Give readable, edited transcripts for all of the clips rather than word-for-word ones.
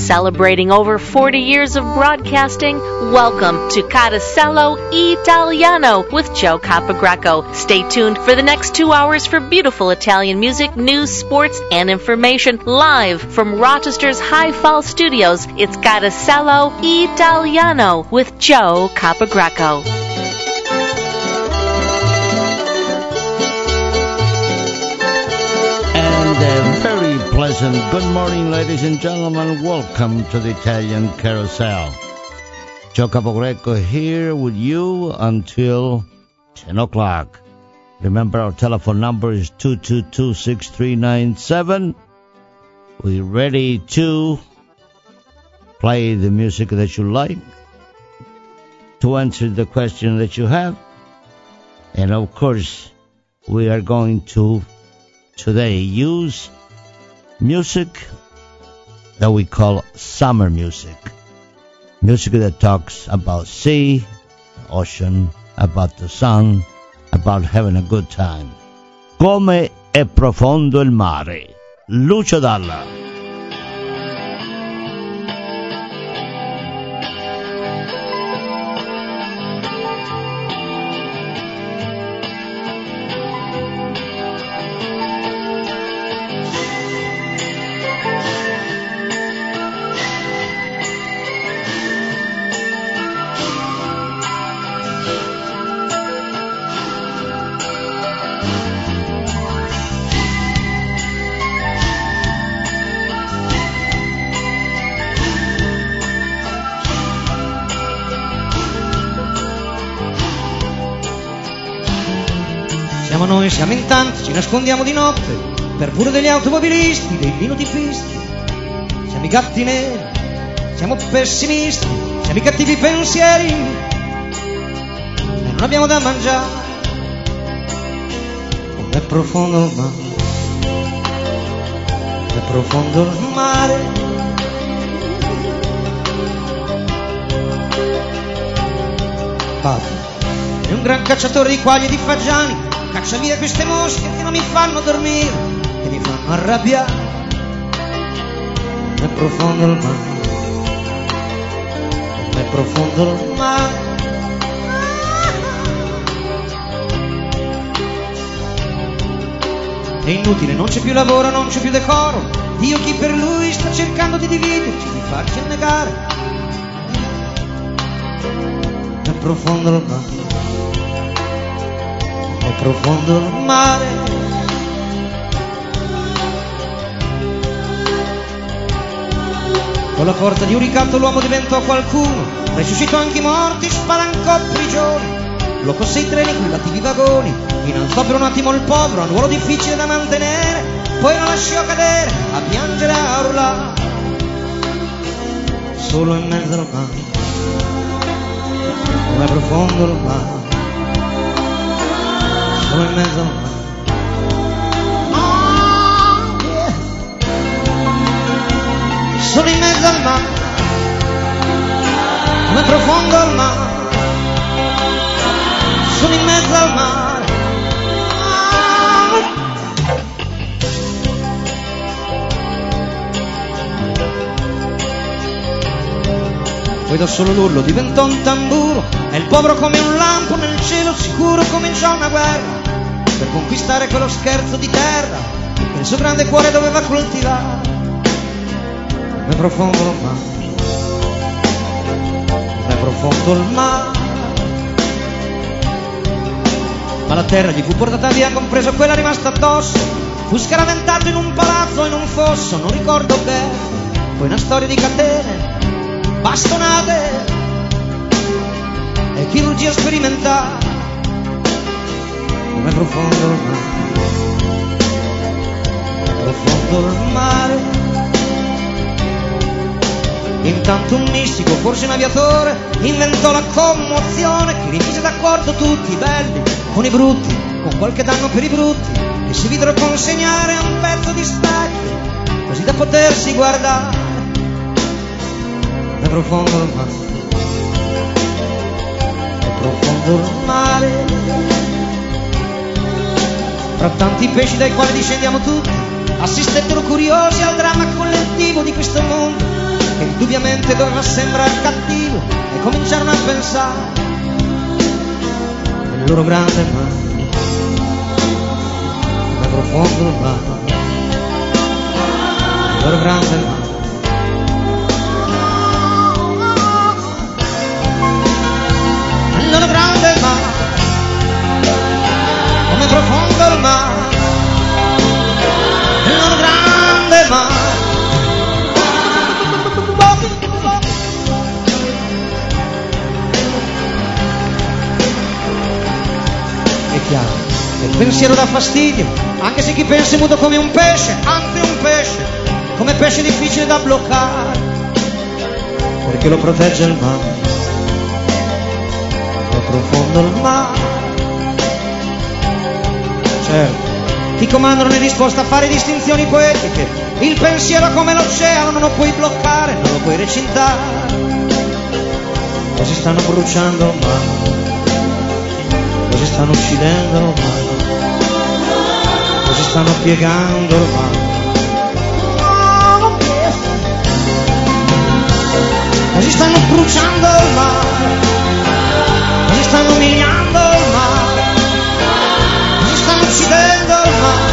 Celebrating over 40 years of broadcasting, welcome to Carosello Italiano with Joe Capogreco. Stay tuned for the next 2 hours for beautiful Italian music, news, sports, and information live from Rochester's High Falls Studios. It's Carosello Italiano with Joe Capogreco. Very pleasant good morning, ladies and gentlemen. Welcome to the Italian Carousel. Joe Capogreco here with you until 10 o'clock. Remember, our telephone number is 222-6397. We're ready to play the music that you like, to answer the question that you have, and of course, we are going to today use music that we call summer music. Music that talks about sea, ocean, about the sun, about having a good time. Come è profondo il mare. Lucio Dalla. Noi siamo in tanti, ci nascondiamo di notte per pure degli automobilisti, dei linotippisti. Siamo i gatti neri, siamo pessimisti, siamo i cattivi pensieri e non abbiamo da mangiare. È profondo il mare, è profondo il mare. Papi è un gran cacciatore di quaglie e di fagiani. Caccia via queste mosche che non mi fanno dormire, che mi fanno arrabbiare. È profondo il mare, è profondo il mare. È inutile, non c'è più lavoro, non c'è più decoro. Dio chi per lui sta cercando di dividerci, di farci annegare. È profondo il mare, è profondo il mare. Con la forza di un ricatto l'uomo diventò qualcuno, resuscitò anche i morti, spalancò prigioni, bloccò 6 treni con i lattivi vagoni, innalzò per un attimo il povero a un ruolo difficile da mantenere, poi lo lasciò cadere a piangere e a urlare, solo in mezzo al mare. Com'è profondo il mare, solo in mezzo al mare. Sono in mezzo al mare, com'è profondo il mare. Sono in mezzo al mare. Poi da solo l'urlo diventò un tamburo e il povero come un lampo nel cielo sicuro cominciò una guerra per conquistare quello scherzo di terra che il suo grande cuore doveva coltivare. È profondo il mare, è profondo il mare. Ma la terra gli fu portata via, compreso quella rimasta addosso. Fu scaraventato in un palazzo, in un fosso, non ricordo che. Poi una storia di catene, bastonate e chirurgia sperimentale. Com'è profondo il mare, è profondo il mare. Intanto un mistico, forse un aviatore, inventò la commozione che rimise d'accordo tutti i belli con i brutti, con qualche danno per i brutti, che si videro consegnare a un pezzo di specchio, così da potersi guardare. È profondo il mare, è profondo il mare. Fra tanti pesci dai quali discendiamo tutti, assistettero curiosi al dramma collettivo di questo mondo. che indubbiamente doveva sembrare cattivo, e cominciarono a pensare nel loro grande mare, come profondo il mare, il loro grande mare. Il loro grande mare, come profondo il mare, il loro grande mare. È chiaro che il pensiero dà fastidio, anche se chi pensa è muto come un pesce, anzi un pesce, come pesce difficile da bloccare, perché lo protegge il mare, è profondo il mare. Certo, ti comandano le risposte a fare distinzioni poetiche, il pensiero come l'oceano non lo puoi bloccare, non lo puoi recintare, così stanno bruciando il mare, così stanno uccidendo il mare, così stanno piegando il mare, così stanno bruciando il mare, così stanno umiliando il mare, così stanno uccidendo il mare.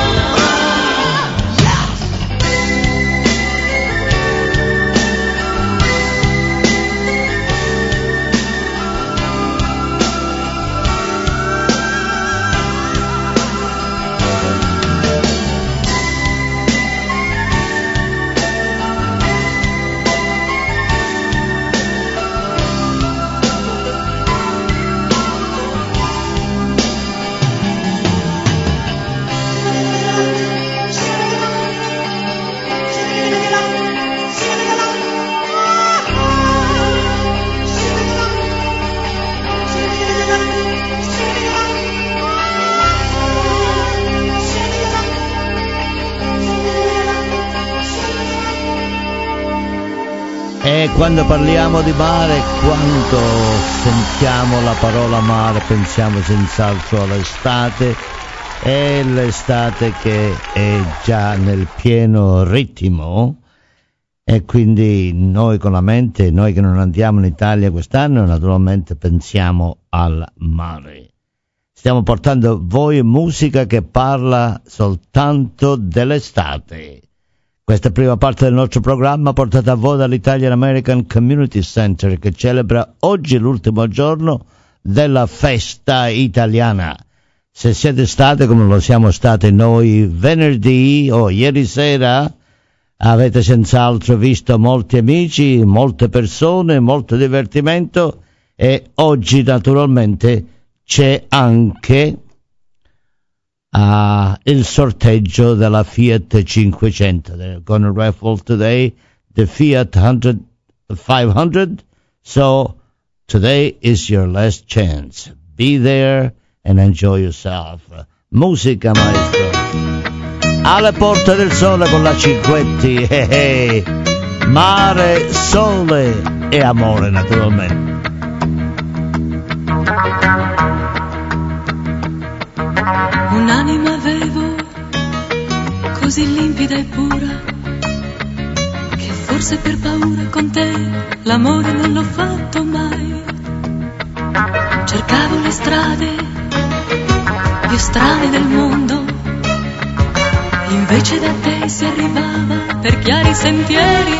E quando parliamo di mare, quando sentiamo la parola mare, pensiamo senz'altro all'estate, e l'estate che è già nel pieno ritmo, e quindi noi con la mente, noi che non andiamo in Italia quest'anno, naturalmente pensiamo al mare. Stiamo portando a voi musica che parla soltanto dell'estate. Questa prima parte del nostro programma portata a voi dall'Italian American Community Center, che celebra oggi l'ultimo giorno della festa italiana. Se siete state come lo siamo stati noi venerdì o ieri sera, avete senz'altro visto molti amici, molte persone, molto divertimento, e oggi naturalmente c'è anche il sorteggio della Fiat 500. They're going to raffle today the Fiat 500. So today is your last chance. Be there and enjoy yourself. Musica, maestro. Alle porte del sole con la Cinquetti. Mare, sole e amore, naturalmente. Un'anima avevo così limpida e pura, che forse per paura con te l'amore non l'ho fatto mai. Cercavo le strade più strane del mondo, invece da te si arrivava per chiari sentieri.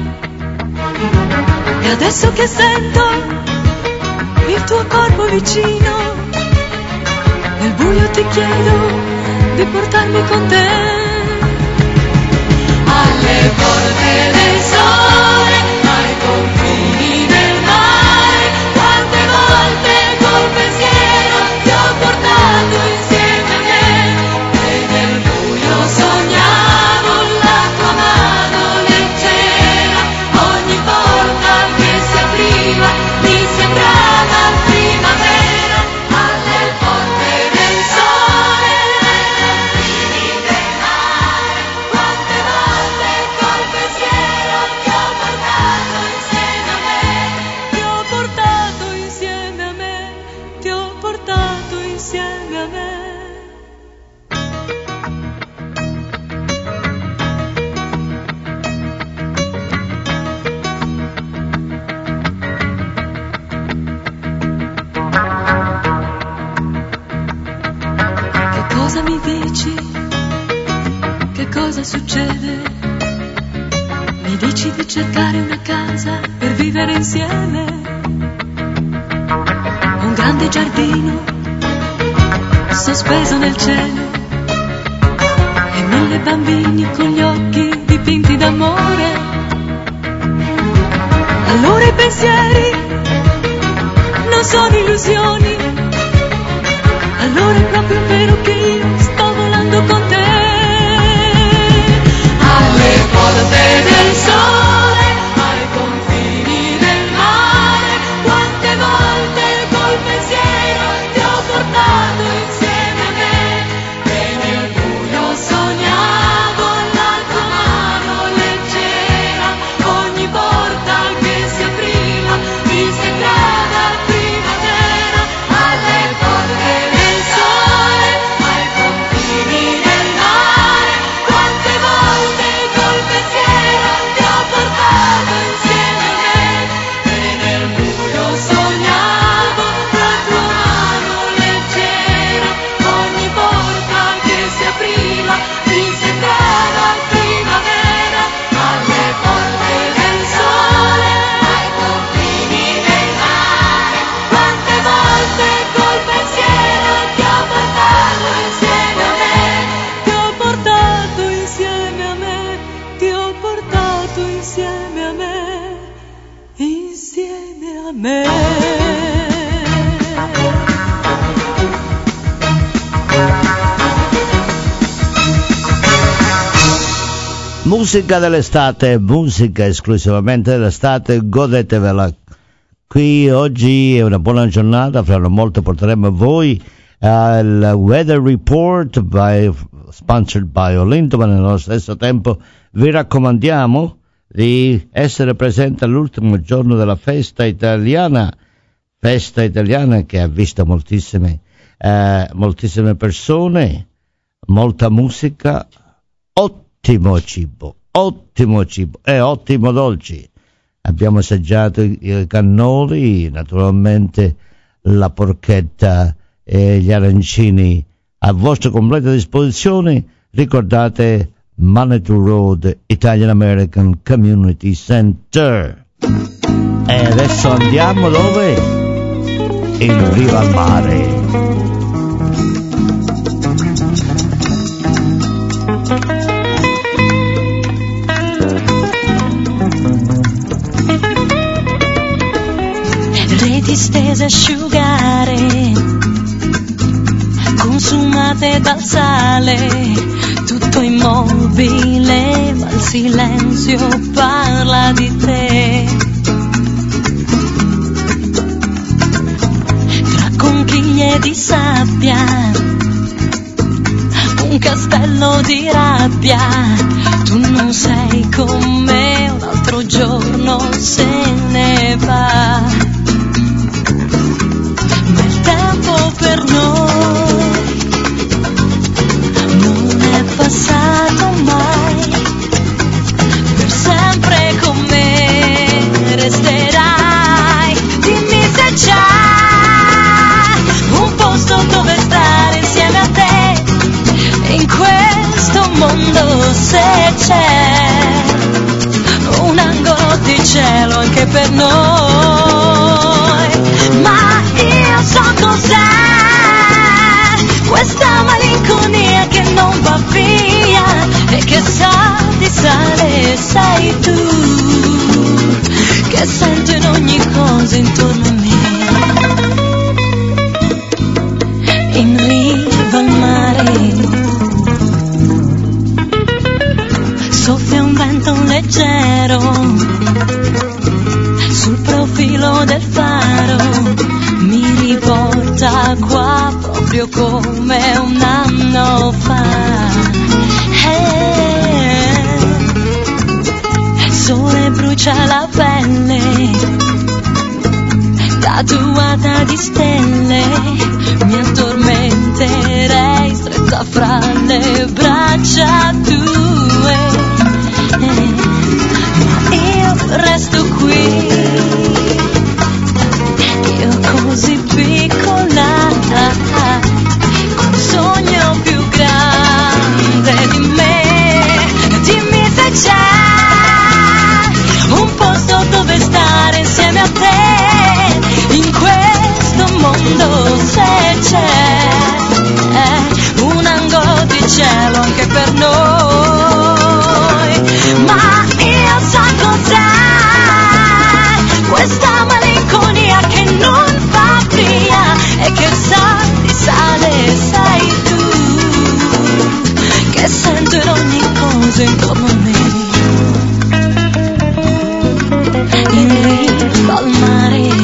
E adesso che sento il tuo corpo vicino, nel buio ti chiedo di portarmi con te. Alle porte del sole, ai confini del mare, quante volte col pensiero ti ho portato insieme a me. E nel buio sognavo la tua mano leggera, ogni porta che si apriva mi sembrava primavera. Alle porte del sole, ai confini del mare, quante volte col pensiero ti ho portato dici che cosa succede? Mi dici di cercare una casa per vivere insieme, un grande giardino sospeso nel cielo e 1000 bambini con gli occhi dipinti d'amore. Allora i pensieri non sono illusioni, allora è proprio vero che io sto volando con te. Alle porte del sole, ai confini del mare, quante volte col pensiero ti ho portato insieme a me, e nel buio sognavo la tua mano leggera, ogni porta che si apriva mi sembrava primavera. Alle porte del sole, ai confini del mare, quante volte col pensiero ti ho portato insieme a me, e nel buio sognavo la tua mano leggera, ogni porta che si apriva mi sembrava primavera. Alle porte del sole, ai confini del mare, quante volte col pensiero ti ho portato insieme a me, ti ho portato insieme a me, ti ho portato insieme a me, insieme a me. Musica dell'estate, musica esclusivamente dell'estate, godetevela. Qui oggi è una buona giornata, fra non molto porteremo a voi il Weather Report sponsored by Olinto, ma nello stesso tempo vi raccomandiamo di essere presenti all'ultimo giorno della festa italiana che ha visto moltissime persone, molta musica, ottimo cibo e ottimo dolci. Abbiamo assaggiato i cannoli, naturalmente la porchetta e gli arancini a vostra completa disposizione. Ricordate Manitou Road Italian American Community Center. E adesso andiamo dove? In riva al mare. Reti stese a asciugare, consumate dal sale, tutto immobile, ma il silenzio parla di te. Tra conchiglie di sabbia, un castello di rabbia, tu non sei con me, un altro giorno se ne va. Ma il tempo per noi non è passato mai, per sempre con me resterai. Dimmi se c'è un posto dove stare insieme a te, in questo mondo se c'è un angolo di cielo anche per noi. Ma io so cos'è questa malinconia che non va via e che sa di sale, sei tu che sento in ogni cosa intorno a me. In riva al mare soffia un vento leggero sul profilo del faro, mi riporta qua proprio come un anno fa. Sole brucia la pelle, tatuata di stelle, mi addormenterei stretta fra le braccia tue, ma io resto qui, io così piccola, con un sogno più grande. e che sa di sale sei tu, che sento in ogni cosa intorno a me, in riva al mare.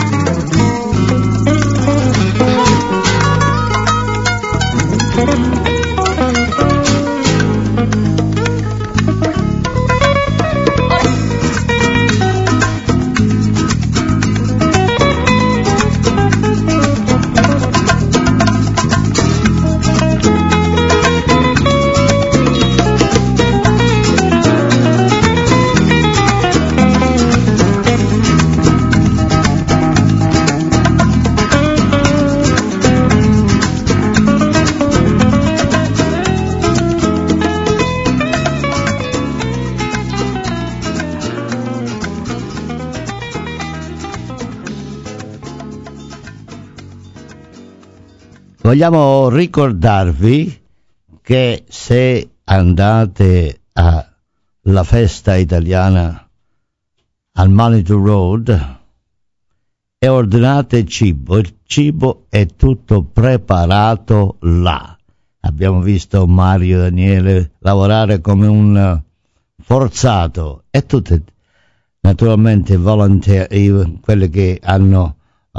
Vogliamo ricordarvi che se andate alla festa italiana al Manitou Road e ordinate cibo, il cibo è tutto preparato là. Abbiamo visto Mario Daniele lavorare come un forzato e tutte naturalmente volontari, quelli che hanno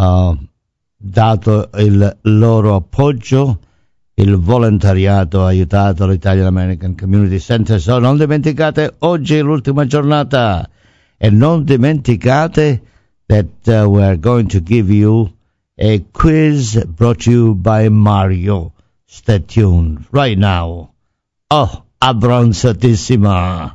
dato il loro appoggio, il volontariato ha aiutato l'Italian American Community Center. So, non dimenticate, oggi è l'ultima giornata e non dimenticate that we are going to give you a quiz brought to you by Mario. Stay tuned right now. Oh, abbronzatissima.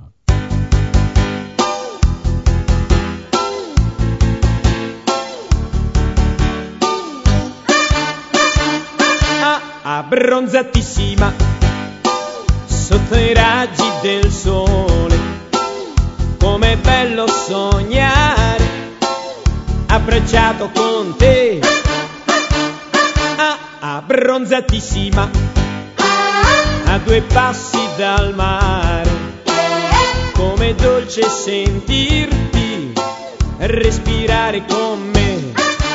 Abbronzatissima sotto i raggi del sole, com'è bello sognare abbracciato con te. Abbronzatissima a 2 passi dal mare, com'è dolce sentirti respirare con me,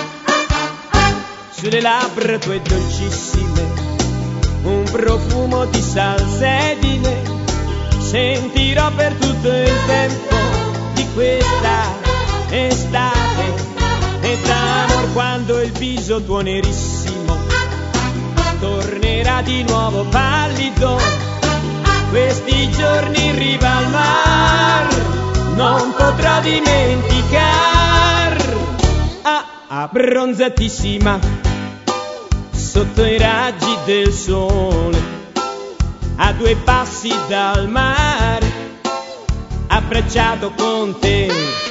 sulle labbra tue dolcissime un profumo di salsedine sentirò per tutto il tempo di questa estate, e d'amor quando il viso tuo nerissimo tornerà di nuovo pallido, questi giorni in riva al mar non potrò dimenticar. Abbronzatissima sotto i raggi del sole, a 2 passi dal mare, abbracciato con te.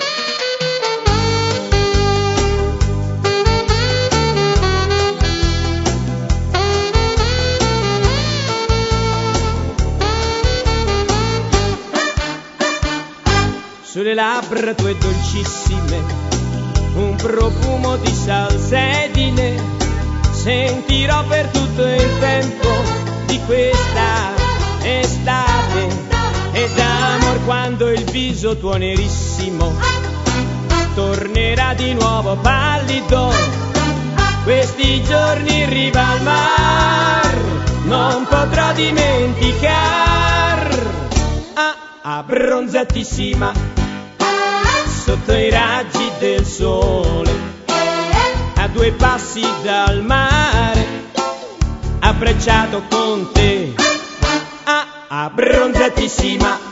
Sulle labbra tue dolcissime un profumo di salsedine sentirò per tutto il tempo di questa estate, e d'amor quando il viso tuo nerissimo tornerà di nuovo pallido, questi giorni in riva al mar non potrò dimenticar. Abbronzatissima sotto i raggi del sole, a 2 passi dal mare, abbracciato con te. Abbronzatissima.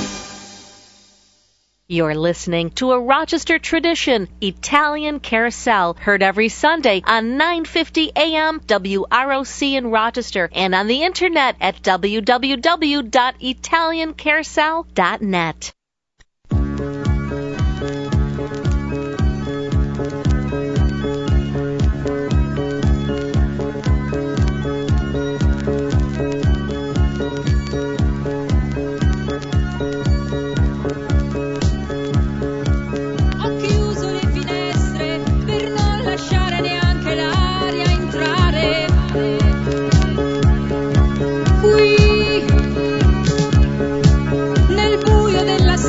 You're listening to a Rochester tradition, Italian Carousel, heard every Sunday on 950 AM WROC in Rochester and on the internet at www.italiancarousel.net. Nel buio della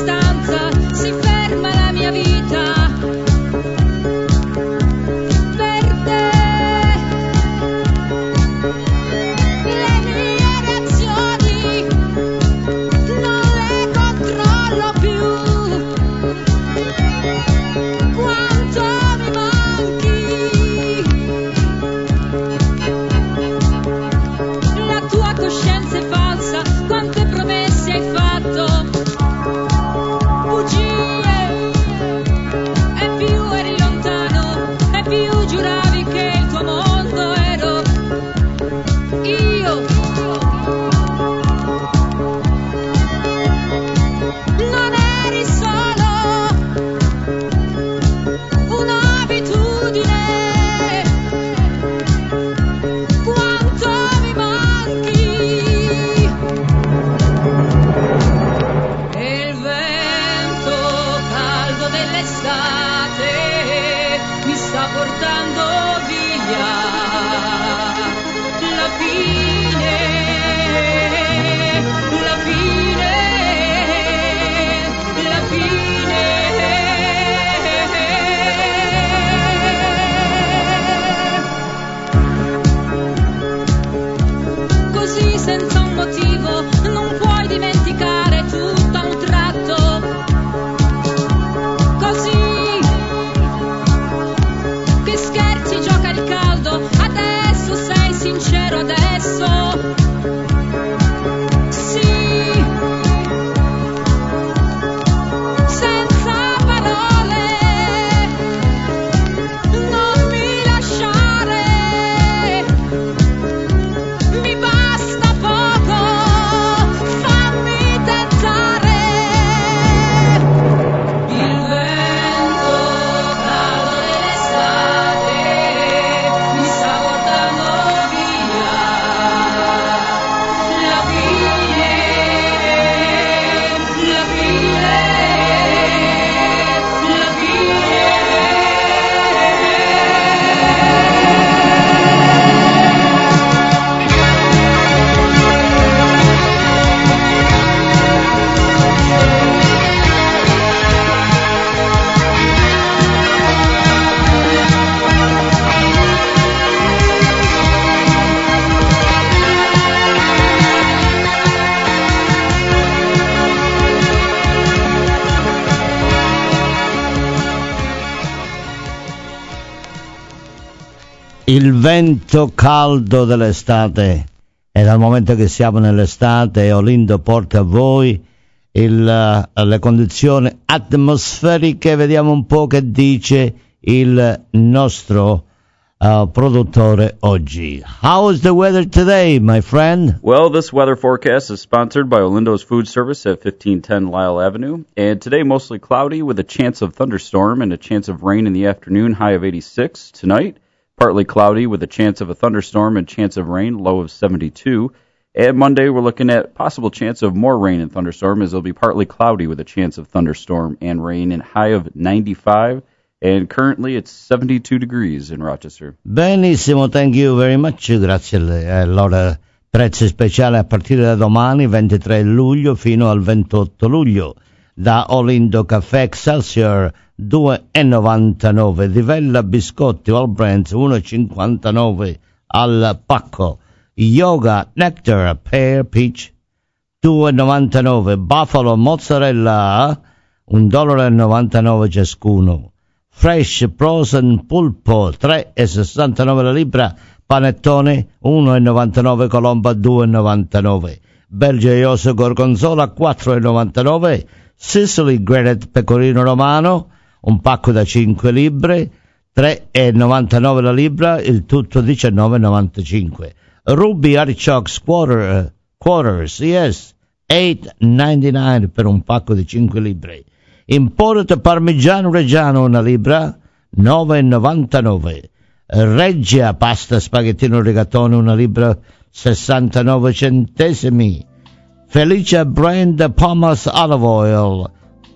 il vento caldo dell'estate, e dal momento che siamo nell'estate Olindo porta a voi le condizioni atmosferiche. Vediamo un po' che dice il nostro produttore oggi. How is the weather today, my friend? Well, this weather forecast is sponsored by Olindo's Food Service at 1510 Lyle Avenue. And today, mostly cloudy with a chance of thunderstorm and a chance of rain in the afternoon, high of 86. Tonight, partly cloudy with a chance of a thunderstorm and chance of rain, low of 72. And Monday, we're looking at possible chance of more rain and thunderstorm, as it'll be partly cloudy with a chance of thunderstorm and rain, and high of 95. And currently it's 72 degrees in Rochester. Benissimo, thank you very much, grazie. Allora, prezzi speciali a partire da domani, 23 luglio, fino al 28 luglio. Da Olindo Caffè Excelsior, 2,99. Divella Biscotti All Brands, 1,59 al pacco. Yoga Nectar Pear Peach, 2,99. Buffalo Mozzarella, $1,99 ciascuno. Fresh Frozen Pulpo, 3,69 la libra. Panettone, 1,99. Colomba, 2,99. Belgioioso Gorgonzola, 4,99. Sicily Grated Pecorino Romano, un pacco da 5 libbre, 3,99 la libra, il tutto 19,95. Ruby Artichokes Quarters, yes, 8,99 per un pacco di 5 libbre. Imported Parmigiano Reggiano, una libra, 9,99. Reggia Pasta Spaghettino Rigatone, una libra, 69 centesimi. Felicia Brand Palmas Olive Oil,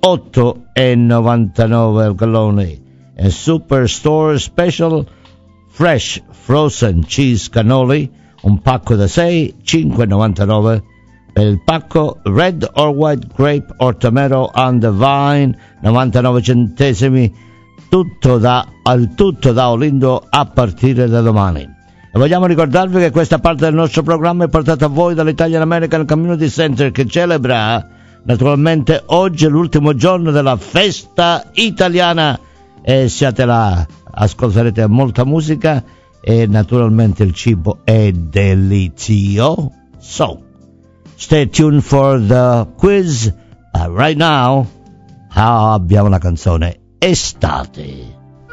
8,99 al gallone. E Superstore Special Fresh Frozen Cheese Cannoli, un pacco da 6, 5,99. Per il pacco Red or White Grape or Tomato on the Vine, 99 centesimi. Tutto da Olindo a partire da domani. E vogliamo ricordarvi che questa parte del nostro programma è portata a voi dall'Italian American Community Center, che celebra naturalmente oggi l'ultimo giorno della festa italiana, e siate là, ascolterete molta musica e naturalmente il cibo è delizioso. So, stay tuned for the quiz. Right now, abbiamo la canzone Estate.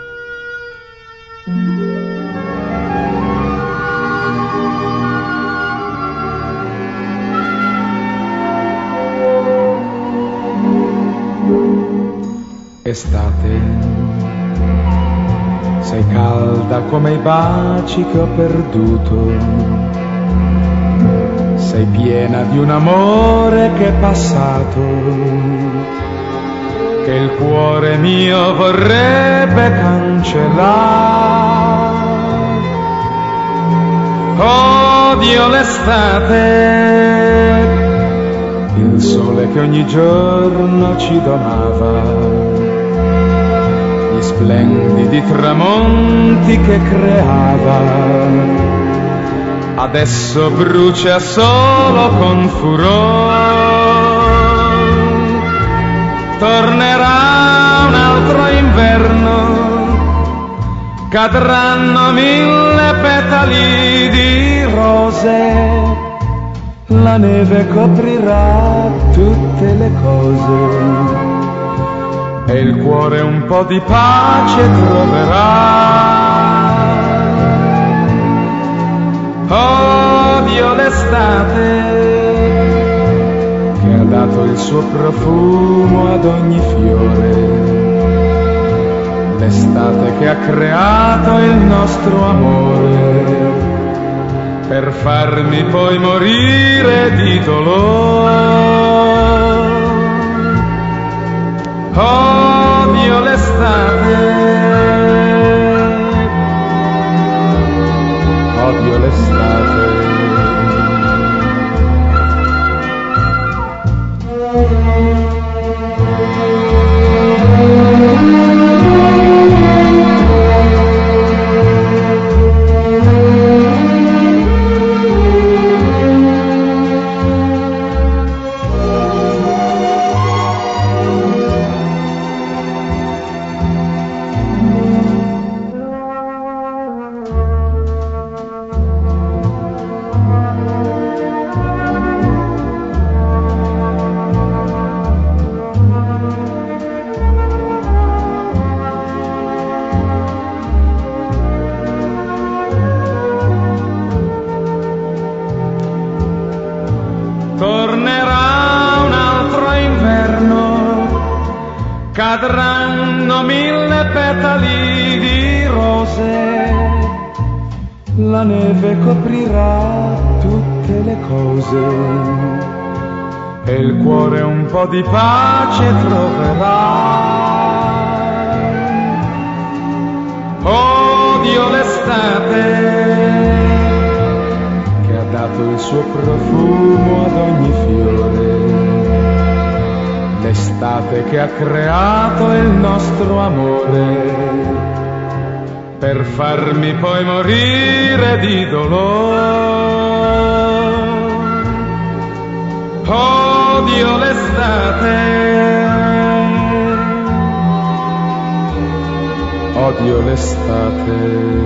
Estate, sei calda come i baci che ho perduto, sei piena di un amore che è passato, che il cuore mio vorrebbe cancellare. Odio l'estate, il sole che ogni giorno ci donava, gli splendidi tramonti che creava. Adesso brucia solo con furore, tornerà un altro inverno, cadranno 1000 petali di rose, la neve coprirà tutte le cose e il cuore un po' di pace troverà. Odio l'estate che ha dato il suo profumo ad ogni fiore, l'estate che ha creato il nostro amore per farmi poi morire di dolore. Odio l'estate, odio l'estate. cadranno 1000 petali di rose, la neve coprirà tutte le cose e il cuore un po' di pace troverà. Odio l'estate che ha dato il suo profumo ad ogni fiore, l'estate che ha creato il nostro amore per farmi poi morire di dolore. Odio l'estate, odio l'estate.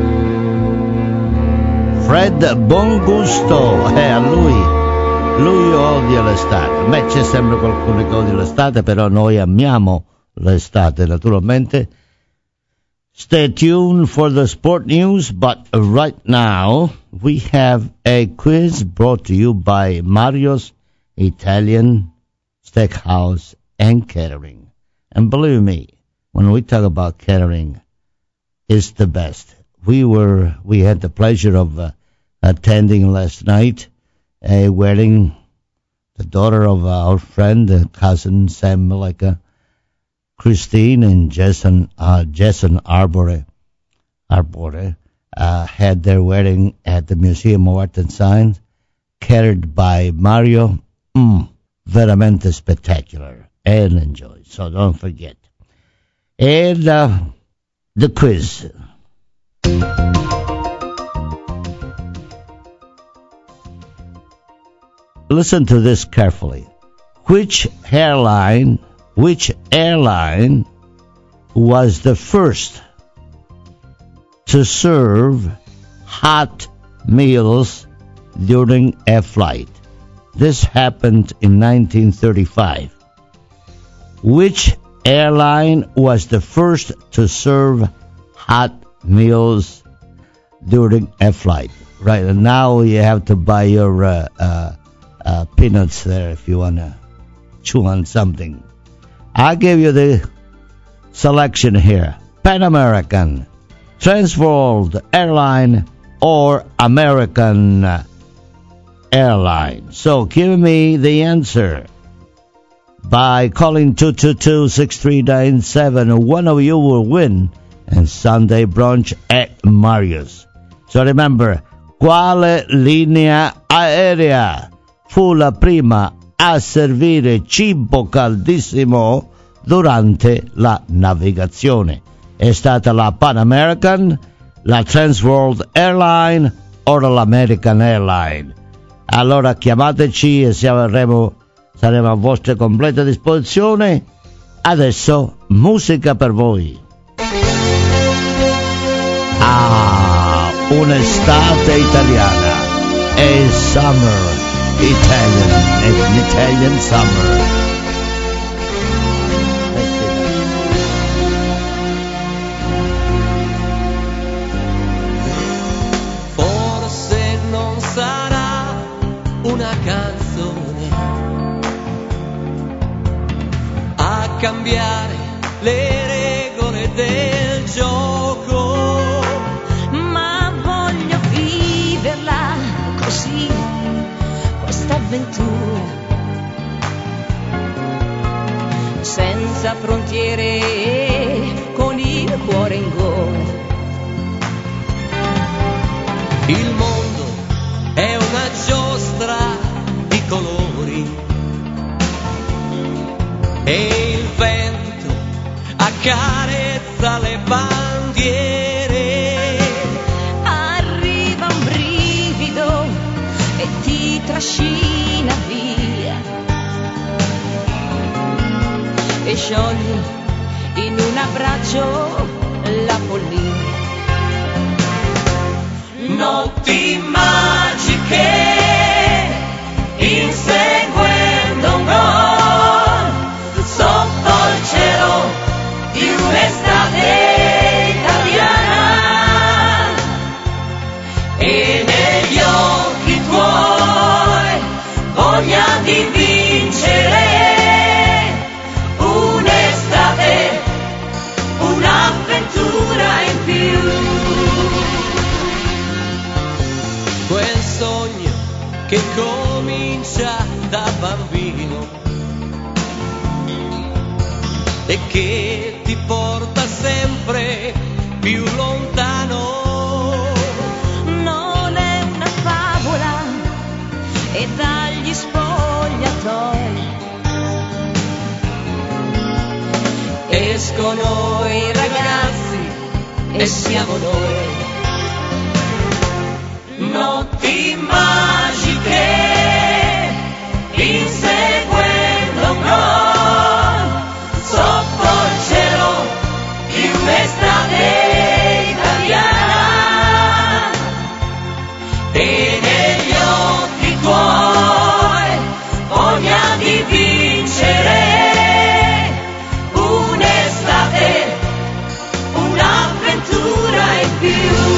Fred Bongusto, a lui odia l'estate. Beh, c'è sempre qualcuno che odia l'estate, però noi amiamo l'estate, naturalmente. Stay tuned for the sport news, but right now we have a quiz brought to you by Mario's Italian Steakhouse and Catering. And believe me, when we talk about catering, it's the best. We had the pleasure of attending last night a wedding, the daughter of our friend, cousin Sam Maleka, Christine and Jason Arbore had their wedding at the Museum of Art and Science, catered by Mario. Veramente spectacular and enjoy. So don't forget. And the quiz. Listen to this carefully. Which airline was the first to serve hot meals during a flight? This happened in 1935. Which airline was the first to serve hot meals during a flight? Right, and now you have to buy your peanuts there if you want to chew on something. I'll give you the selection here. Pan American, Transworld Airline, or American Airline. So give me the answer by calling 222-6397. One of you will win a Sunday brunch at Mario's. So remember, quale linea aerea fu la prima a servire cibo caldissimo durante la navigazione? È stata la Pan American, la Transworld Airline o l'American Airline? Allora chiamateci e saremo a vostra completa disposizione. Adesso musica per voi. Un'estate italiana, a summer Italian, an Italian summer. Forse non sarà una canzone a cambiare le regole del gioco, ma voglio viverla così, questa avventura, senza frontiere, con il cuore in gola. Il mondo è una giostra di colori e il vento accarezza le bandiere. Arriva un brivido e ti trascina via e sciogli in un abbraccio la follia. Notti magiche, inseguendo un gol, sotto il cielo di un'estate italiana, e negli occhi tuoi voglia di vincere, un'estate sogno che comincia da bambino e che ti porta sempre più lontano. Non è una favola e dagli spogliatoi escono i ragazzi e siamo noi. Notti magiche, inseguendo un gol, sotto il cielo di un'estate italiana, e negli occhi tuoi voglia di vincere, un'estate, un'avventura in più.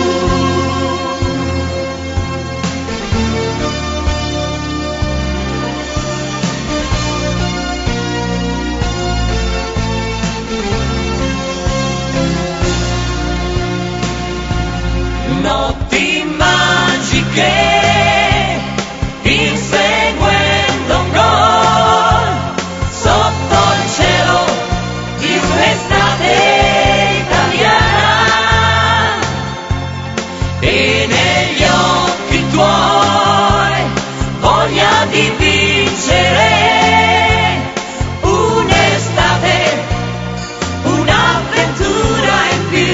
Notti magiche, inseguendo un gol, sotto il cielo di un'estate italiana, e negli occhi tuoi voglia di vincere, un'estate, un'avventura in più.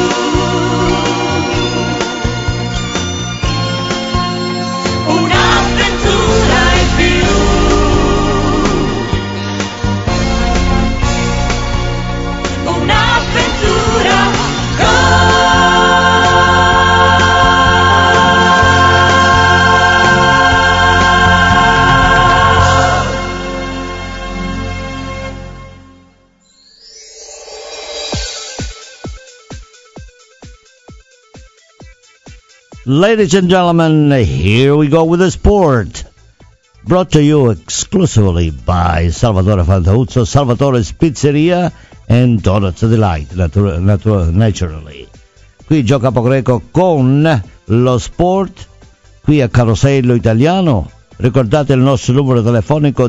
Ladies and gentlemen, here we go with the sport. Brought to you exclusively by Salvatore Fantauzzo, Salvatore's Pizzeria and Donuts Delight, naturally. Qui Gio Capogreco con lo sport, qui a Carosello Italiano. Ricordate il nostro numero telefonico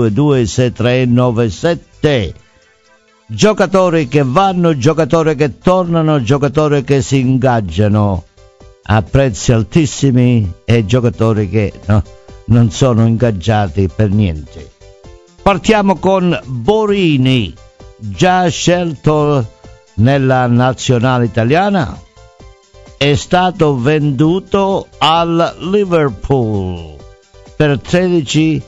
222-6397. Giocatori che vanno, giocatori che tornano, giocatori che si ingaggiano a prezzi altissimi e giocatori che non sono ingaggiati per niente. Partiamo con Borini, già scelto nella nazionale italiana, è stato venduto al Liverpool per 13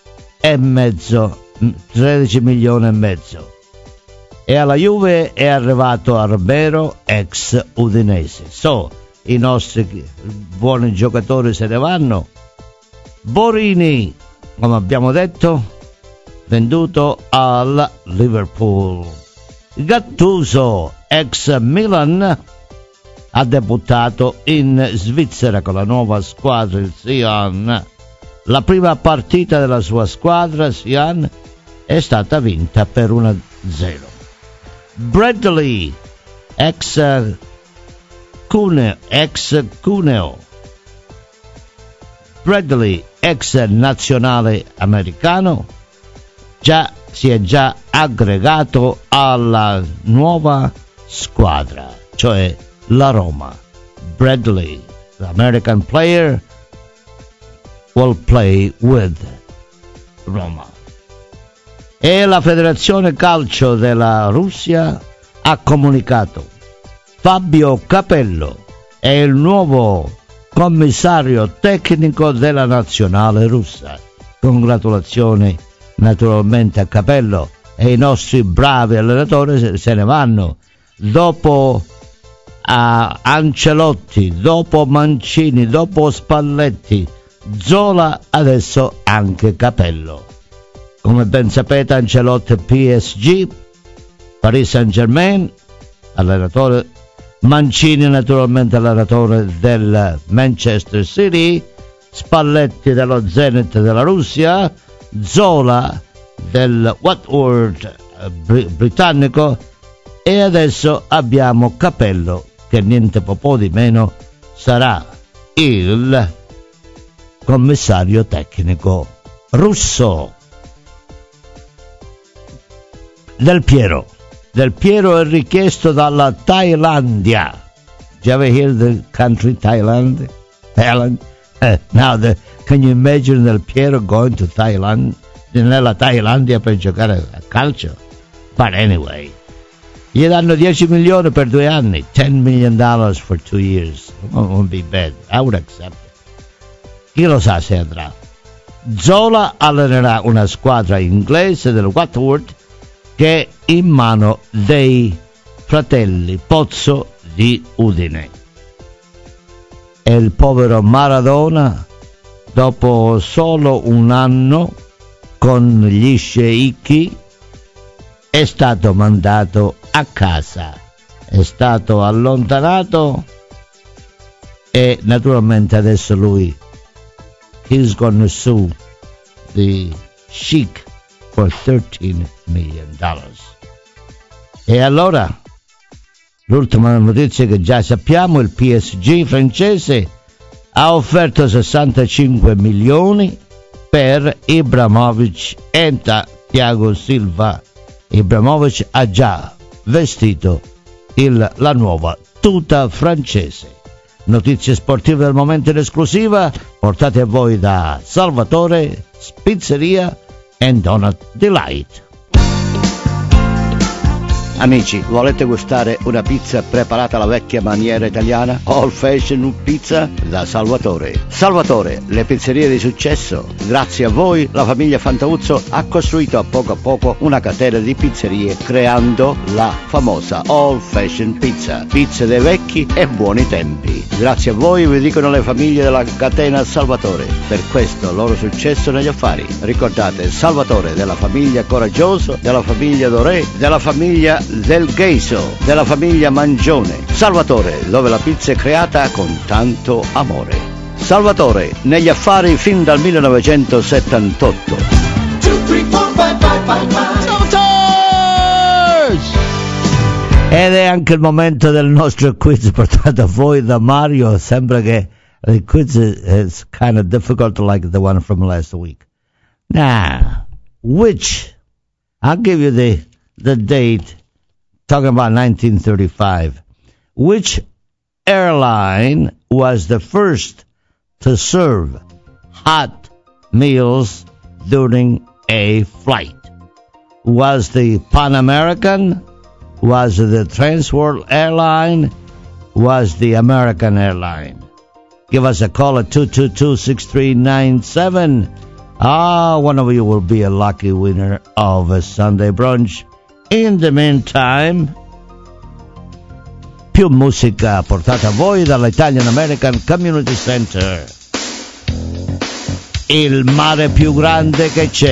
milioni e mezzo, e alla Juve è arrivato Arbero, ex Udinese. I nostri buoni giocatori se ne vanno. Borini, come abbiamo detto, venduto al Liverpool. Gattuso, ex Milan, ha debuttato in Svizzera con la nuova squadra, il Sion. La prima partita della sua squadra, Sion, è stata vinta per 1-0. Bradley, ex Cuneo. Bradley, ex nazionale americano, si è già aggregato alla nuova squadra, cioè la Roma. Bradley, l'American player, will play with Roma. E la Federazione Calcio della Russia ha comunicato: Fabio Capello è il nuovo commissario tecnico della nazionale russa. Congratulazioni naturalmente a Capello, e i nostri bravi allenatori se ne vanno. Dopo Ancelotti, dopo Mancini, dopo Spalletti, Zola, adesso anche Capello. Come ben sapete, Ancelotti PSG, Paris Saint-Germain, allenatore, Mancini naturalmente allenatore del Manchester City, Spalletti dello Zenit della Russia, Zola del Watford britannico, e adesso abbiamo Capello, che niente po' di meno sarà il commissario tecnico russo. Del Piero è richiesto dalla Thailandia. Did you ever hear the country Thailand? Can you imagine Del Piero going to Thailand? Nella Thailandia per giocare a calcio? But anyway, gli danno 10 milioni per 2 anni, $10 million for 2 years. Won't be bad. I would accept it. Chi lo sa se andrà? Zola allenerà una squadra inglese del Watford che è in mano dei fratelli Pozzo di Udine. E il povero Maradona, dopo solo un anno con gli sceicchi, è stato mandato a casa, è stato allontanato e naturalmente adesso lui he's gonna sue the Sheikh for $13 million. E allora l'ultima notizia che già sappiamo, il PSG francese ha offerto 65 milioni per Ibrahimovic e Thiago Silva. Ibrahimovic ha già vestito la nuova tuta francese. Notizie sportive del momento in esclusiva portate a voi da Salvatore Pizzeria and Donut Delight. Amici, volete gustare una pizza preparata alla vecchia maniera italiana? Old Fashion Pizza da Salvatore. Salvatore, le pizzerie di successo. Grazie a voi la famiglia Fantauzzo ha costruito a poco una catena di pizzerie creando la famosa Old Fashion Pizza. Pizze dei vecchi e buoni tempi. Grazie a voi vi dicono le famiglie della catena Salvatore. Per questo loro successo negli affari. Ricordate Salvatore della famiglia Coraggioso, della famiglia Doré, della famiglia Del Geiso, della famiglia Mangione. Salvatore, dove la pizza è creata con tanto amore. Salvatore, negli affari fin dal 1978. 2, 3, 4, 5. Ed è anche il momento del nostro quiz portato a voi da Mario. Sembra che il quiz is kind of difficult like the one from last week. Now, I'll give you the date. Talking about 1935, which airline was the first to serve hot meals during a flight? Was the Pan American? Was it the Transworld Airline? Was the American Airline? Give us a call at 222-6397. One of you will be a lucky winner of a Sunday brunch. In the meantime, più musica portata a voi dall'Italian American Community Center. Il mare più grande che c'è.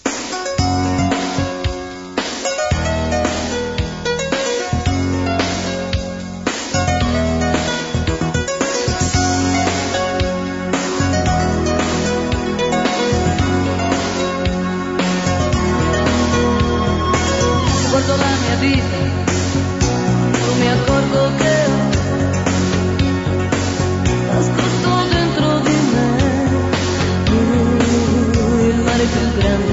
Guardo la mia vita, non mi accorgo che nascosto dentro di me il mare più grande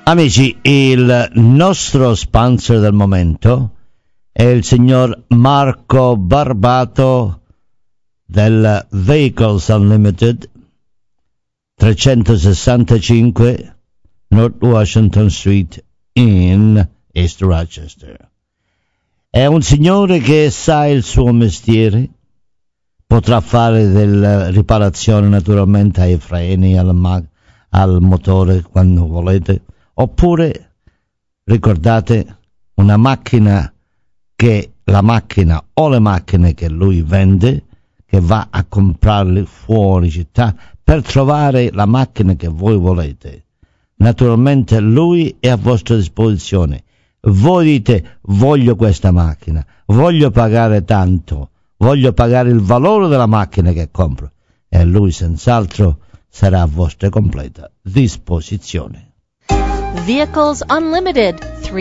Amici, il nostro sponsor del momento è il signor Marco Barbato del Vehicles Unlimited, 365 North Washington Street in East Rochester. È un signore che sa il suo mestiere, potrà fare della riparazione naturalmente ai freni, al motore quando volete, oppure ricordate una macchina che la macchina o le macchine che lui vende, che va a comprarle fuori città per trovare la macchina che voi volete. Naturalmente lui è a vostra disposizione. Voi dite voglio questa macchina, voglio pagare tanto, voglio pagare il valore della macchina che compro, e lui senz'altro sarà a vostra completa disposizione. Vehicles Unlimited,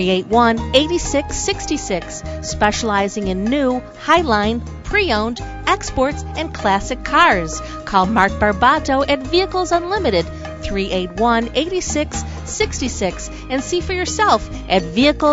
381-8666, specializing in new, Highline, pre-owned, exports, and classic cars. Call Mark Barbato at Vehicles Unlimited, 381-8666, and see for yourself at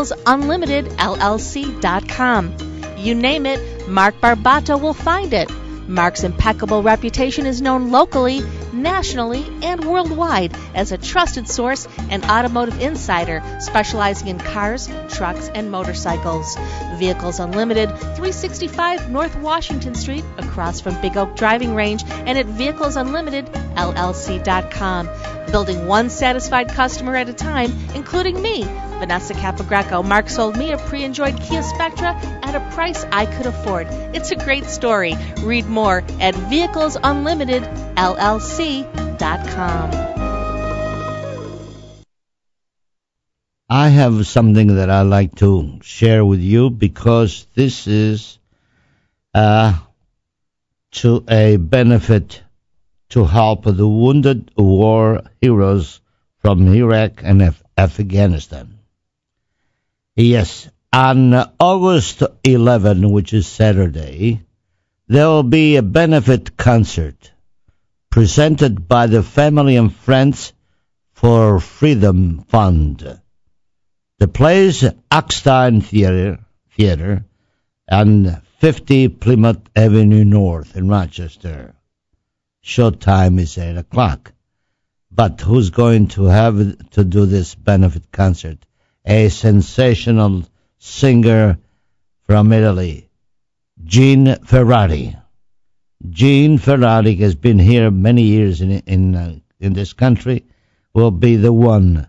VehiclesUnlimitedLLC.com. You name it, Mark Barbato will find it. Mark's impeccable reputation is known locally, nationally, and worldwide as a trusted source and automotive insider specializing in cars, trucks, and motorcycles. Vehicles Unlimited, 365 North Washington Street, across from Big Oak Driving Range, and at VehiclesUnlimitedLLC.com. Building one satisfied customer at a time, including me, Vanessa Capogreco. Mark sold me a pre-enjoyed Kia Spectra at a price I could afford. It's a great story. Read more at VehiclesUnlimitedLLC.com. I have something that I like to share with you because this is to a benefit to help the wounded war heroes from Iraq and Afghanistan. Yes, on August 11, which is Saturday, there will be a benefit concert presented by the Family and Friends for Freedom Fund. The place Ackstein Theater on 50 Plymouth Avenue North in Rochester. Showtime is 8 o'clock. But who's going to have to do this benefit concert? A sensational singer from Italy, Gene Ferrari. Gene Ferrari has been here many years in this country. Will be the one.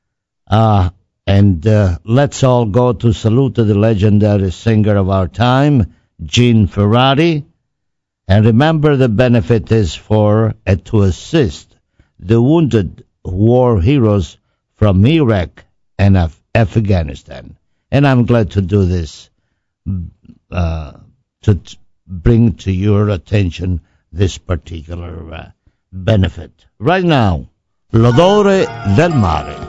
And let's all go to salute the legendary singer of our time, Gene Ferrari. And remember, the benefit is for to assist the wounded war heroes from Iraq and Afghanistan. And I'm glad to do this, to bring to your attention this particular benefit. Right now, L'odore del mare.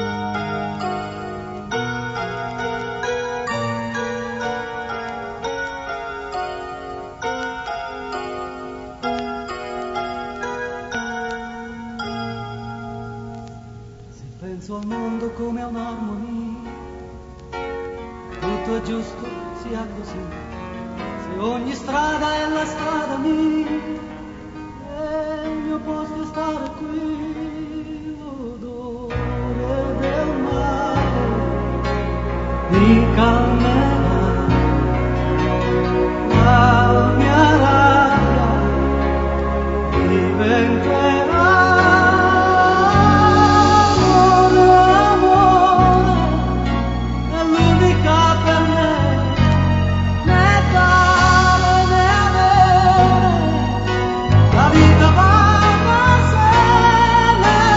Penso al mondo come a un'armonia, tutto è giusto sia così, se ogni strada è la strada mia, e il mio posto è stare qui, l'odore del mare mi calmerà, la mia rabbia diventerà.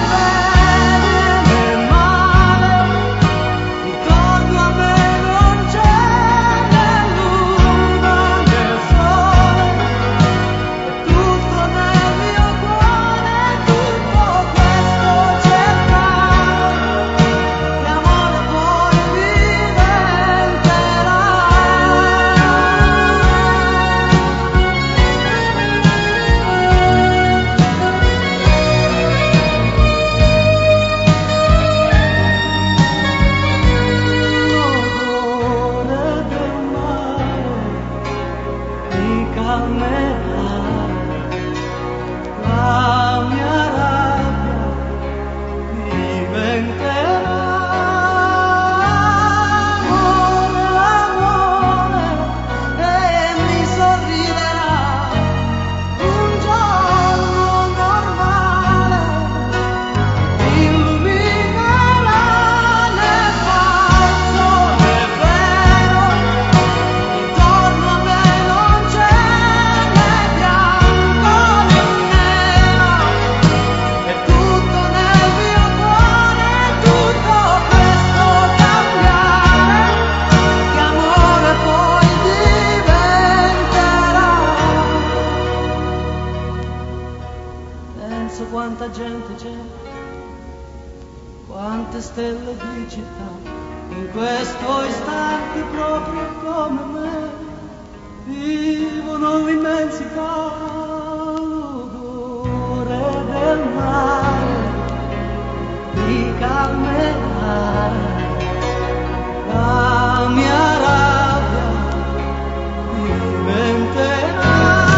Ritorno a me non c'è calmerà la mia rabbia, diventerà amore, amore, e mi sorriderà un giorno normale, illuminerà nel falso nel vero, intorno a me non c'è né bianco né nero, è tutto nel mio cuore, tutto questo cambiare, che amore poi diventerà. Penso quanta gente c'è, quante stelle di città, in questo istante proprio come me, vivono l'immensità, l'odore del mare, di calmare la mia rabbia, diventerà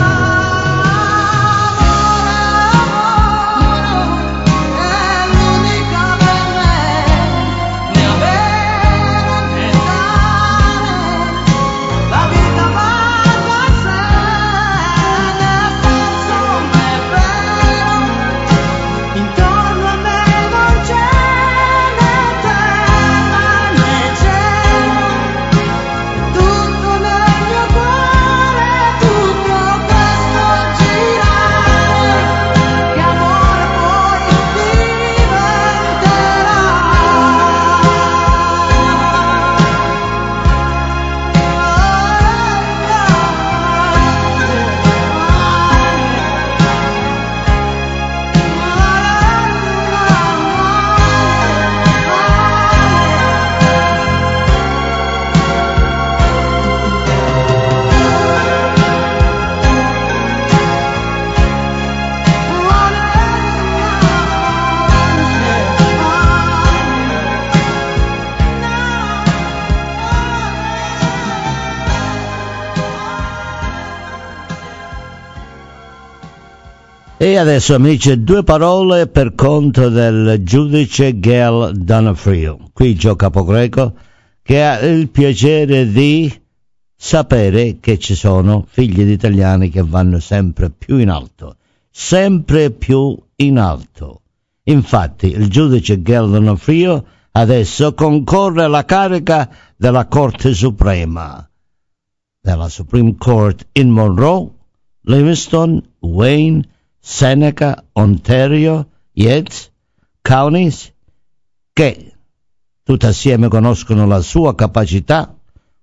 E adesso, amici, due parole per conto del giudice Gail Donofrio. Qui Gio Capogreco, che ha il piacere di sapere che ci sono figli di italiani che vanno sempre più in alto. Sempre più in alto. Infatti, il giudice Gail Donofrio adesso concorre alla carica della Corte Suprema, della Supreme Court in Monroe, Livingston, Wayne, Seneca, Ontario, Yates, Counties, che tutti assieme conoscono la sua capacità,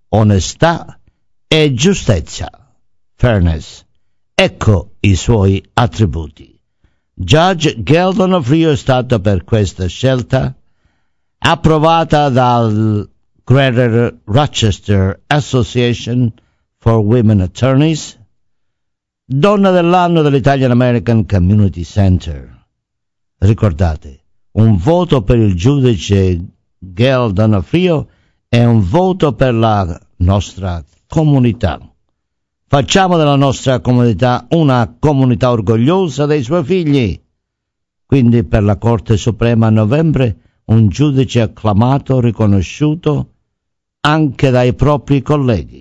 onestà e giustezza, fairness. Ecco i suoi attributi. Judge Gail Donofrio è stata per questa scelta approvata dal Greater Rochester Association for Women Attorneys, donna dell'anno dell'Italian American Community Center. Ricordate, un voto per il giudice Gail Donofrio è un voto per la nostra comunità. Facciamo della nostra comunità una comunità orgogliosa dei suoi figli. Quindi per la Corte Suprema a novembre un giudice acclamato, riconosciuto anche dai propri colleghi.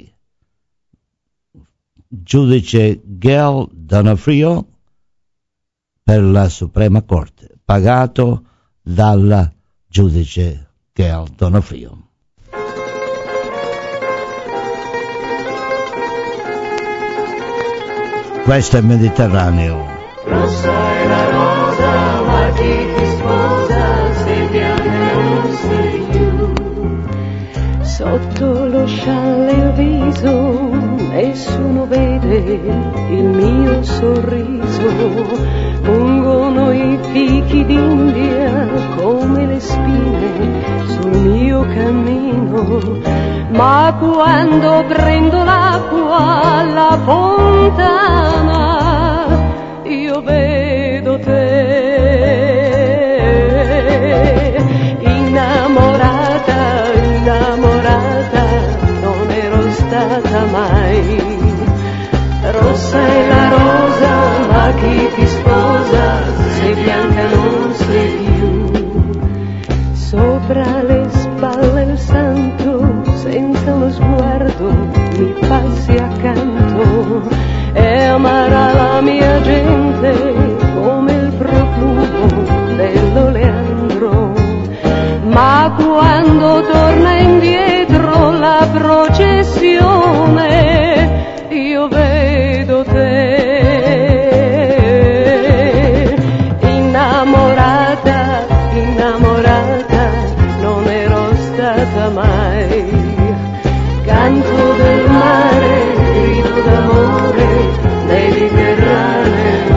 Giudice Gail Donofrio per la Suprema Corte, pagato dalla giudice Gail Donofrio. Questo è Mediterraneo. Rossa è la rosa, ma chi ti sposa se piange non sei più. Sotto lo scialle il viso, nessuno vede il mio sorriso. Pungono i fichi d'India come le spine sul mio cammino. Ma quando prendo l'acqua alla fontana, io vedo te. Innamorata, innamorata, non ero stata mai. sei la rosa, ma chi ti sposa, sei bianca non sei più. Sopra le spalle il santo, senza uno sguardo, mi passi accanto, e amarà la mia gente come il profumo dell'oleandro. Ma quando torna indietro la processione, io vedo te. Innamorata, innamorata, non ero stata mai. Canto del mare, grido d'amore, Mediterraneo.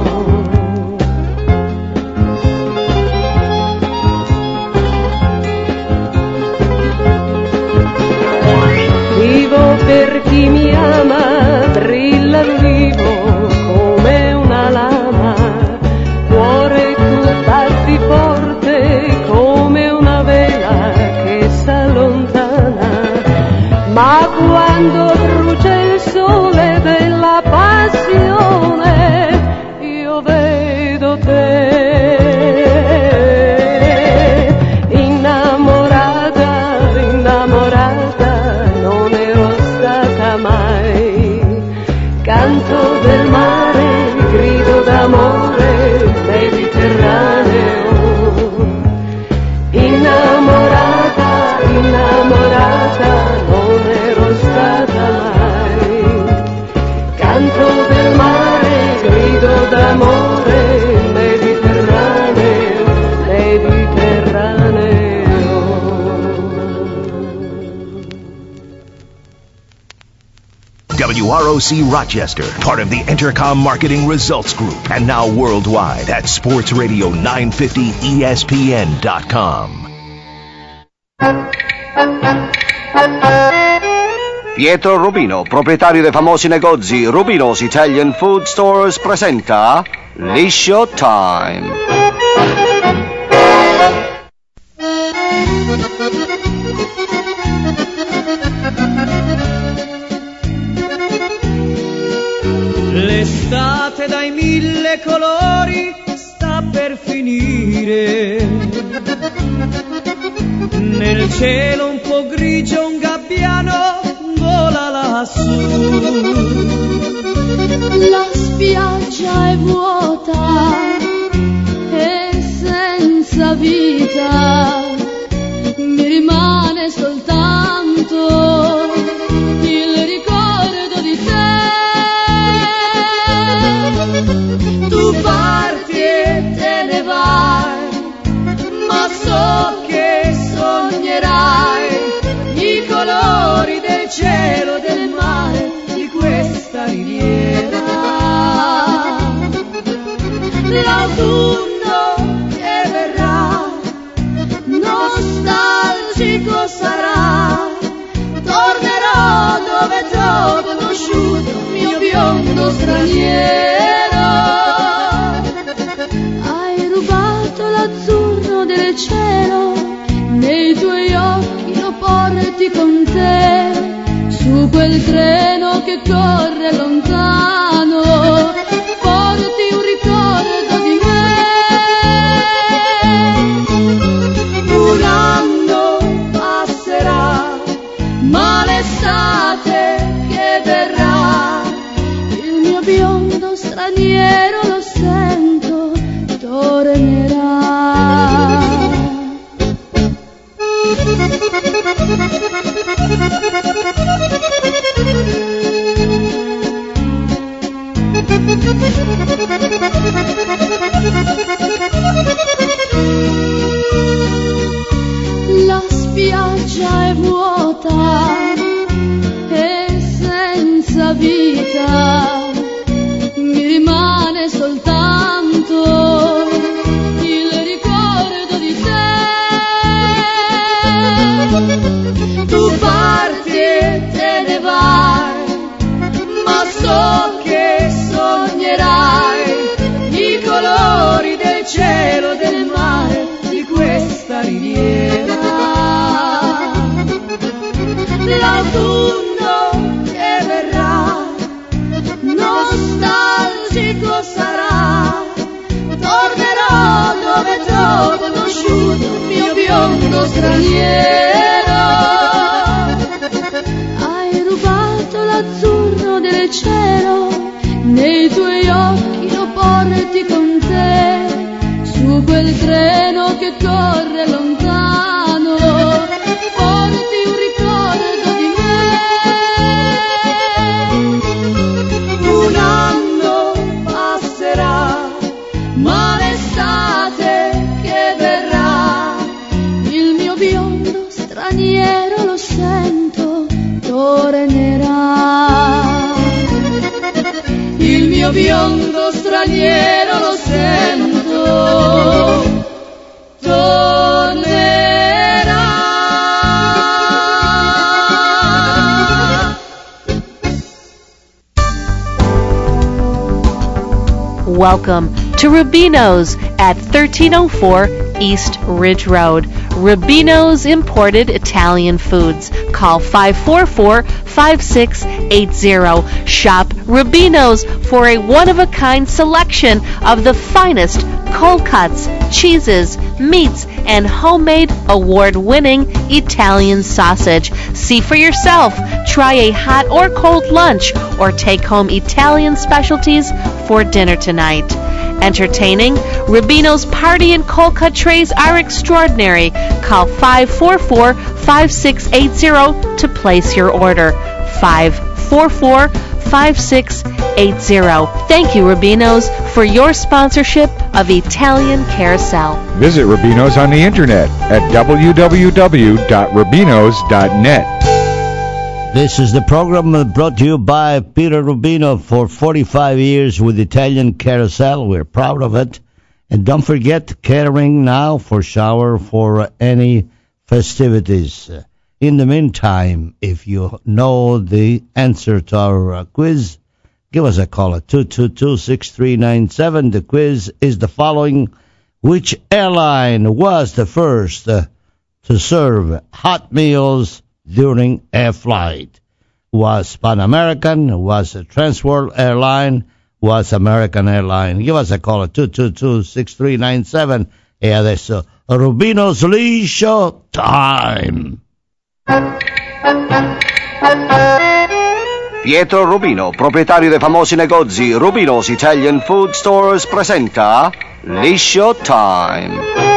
Vivo per chi mi ama, brilla vivo come una lama, cuore tu batti forte come una vela che s'allontana, ma quando brucia il sole della passione io vedo te. Innamorata, innamorata, non ero stata mai. Canto del mare, grido d'amore, Mediterraneo. Innamorata, innamorata, non ero stata mai. Canto del mare, grido d'amore, Mediterraneo, Mediterraneo. WROC Rochester, part of the Intercom Marketing Results Group, and now worldwide at sportsradio950ESPN.com. Pietro Rubino, proprietario dei famosi negozi Rubino's Italian Food Stores, presenta Liscio Time. L'estate dai mille colori sta per finire. Nel cielo un po' grigio un gabbiano vola lassù. La spiaggia è vuota e senza vita, mi rimane soltanto il ricordo di te. Tu parti e te ne vai, ma so che sognerai i colori del cielo, del mare, di questa riviera. L'autunno che verrà, nostalgico sarà, tornerò dove t'ho conosciuto, mio biondo straniero. Hai rubato l'azzurro del cielo, nei tuoi occhi lo porti con te, su quel treno che corre lontano, porti un ricordo di me. Un anno passerà, ma l'estate che verrà, il mio biondo straniero lo sento, tornerà. La spiaggia è vuota e senza vita, mi rimane soltanto straniero, hai rubato l'azzurro del cielo, nei tuoi occhi lo porti con te, su quel treno che corre lontano, porti un ricordo di me. Un anno passerà, ma l'estate che verrà, il mio biondo straniero lo sento, tornerà. Il mio biondo straniero lo sento, tornerà. Welcome to Rubino's at 1304 East Ridge Road. Rubino's Imported Italian Foods. Call 544-5680. Shop Rubino's for a one-of-a-kind selection of the finest cold cuts, cheeses, meats, and homemade award-winning Italian sausage. See for yourself. Try a hot or cold lunch or take home Italian specialties for dinner tonight. Entertaining, Rubino's party and cold cut trays are extraordinary. Call 544-5680 to place your order. 544-5680. Thank you, Rubino's, for your sponsorship of Italian Carousel. Visit Rubino's on the internet at www.rubinos.net. This is the program brought to you by Peter Rubino for 45 years with Italian Carousel. We're proud of it. And don't forget, catering now for shower for any festivities. In the meantime, if you know the answer to our quiz, give us a call at 222-6397. The quiz is the following. Which airline was the first to serve hot meals during a flight? Was Pan American? Was it Transworld Airline? Was American Airline? Give us a call at 222-6397. E adesso Rubino's Liscio Time. Pietro Rubino, proprietario dei famosi negozi Rubino's Italian Food Stores, presenta Liscio Time.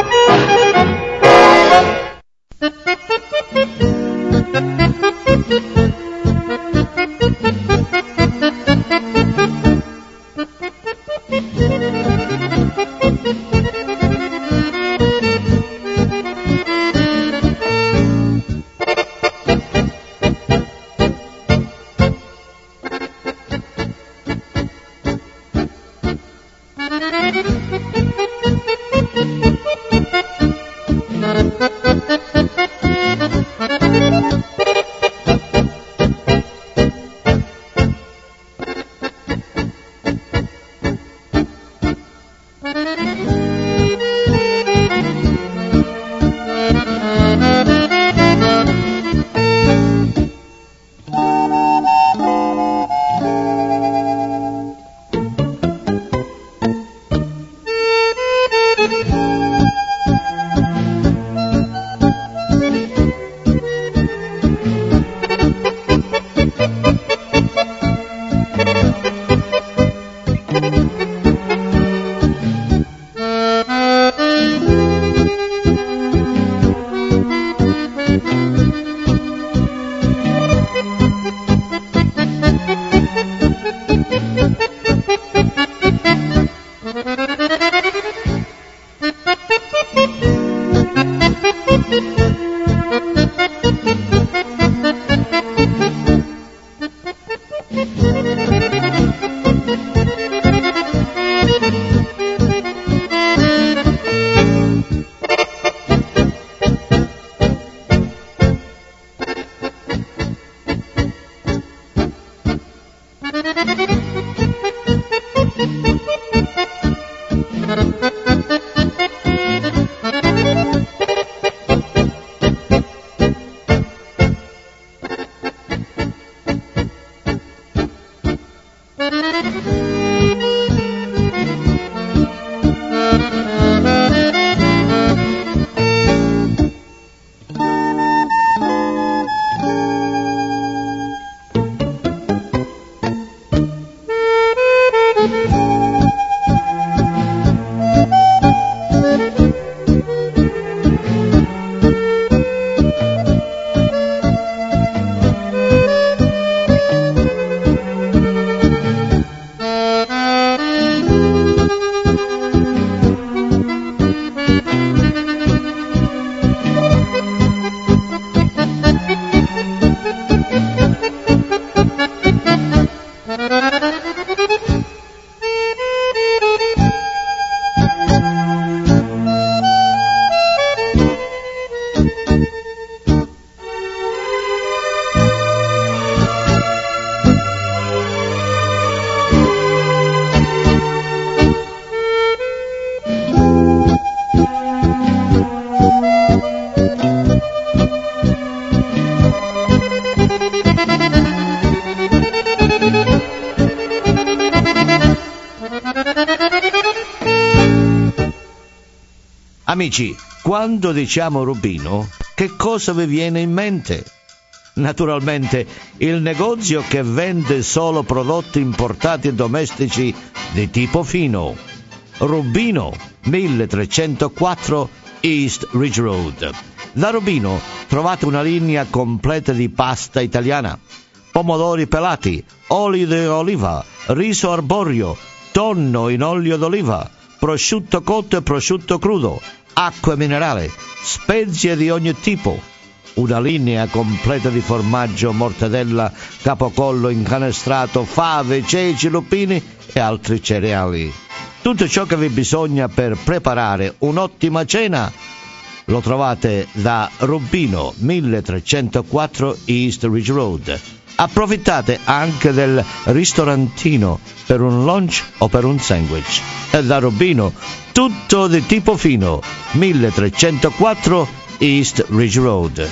Amici, quando diciamo Rubino, che cosa vi viene in mente? Naturalmente il negozio che vende solo prodotti importati e domestici di tipo fino. Rubino, 1304 East Ridge Road. Da Rubino trovate una linea completa di pasta italiana, pomodori pelati, olio di oliva, riso arborio, tonno in olio d'oliva, prosciutto cotto e prosciutto crudo, acqua minerale, spezie di ogni tipo, una linea completa di formaggio, mortadella, capocollo incanestrato, fave, ceci, lupini e altri cereali. Tutto ciò che vi bisogna per preparare un'ottima cena lo trovate da Rubino, 1304 East Ridge Road. Approfittate anche del ristorantino per un lunch o per un sandwich. E da Rubino, tutto di tipo fino, 1304 East Ridge Road.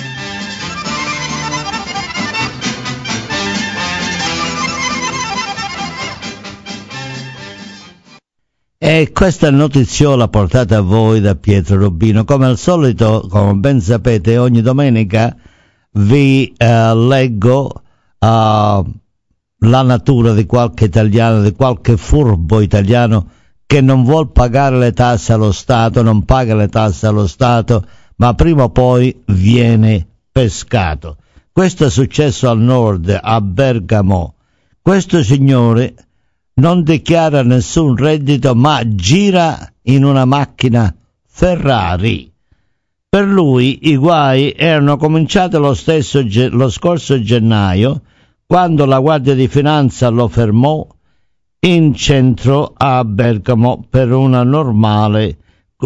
E questa notiziola portata a voi da Pietro Rubino. Come al solito, come ben sapete, ogni domenica vi leggo la natura di qualche italiano, di qualche furbo italiano che non vuol pagare le tasse allo Stato, non paga le tasse allo Stato, ma prima o poi viene pescato. Questo è successo al nord, a Bergamo. Questo signore non dichiara nessun reddito, ma gira in una macchina Ferrari. Per lui i guai erano cominciati lo scorso gennaio, quando la Guardia di Finanza lo fermò in centro a Bergamo per un normale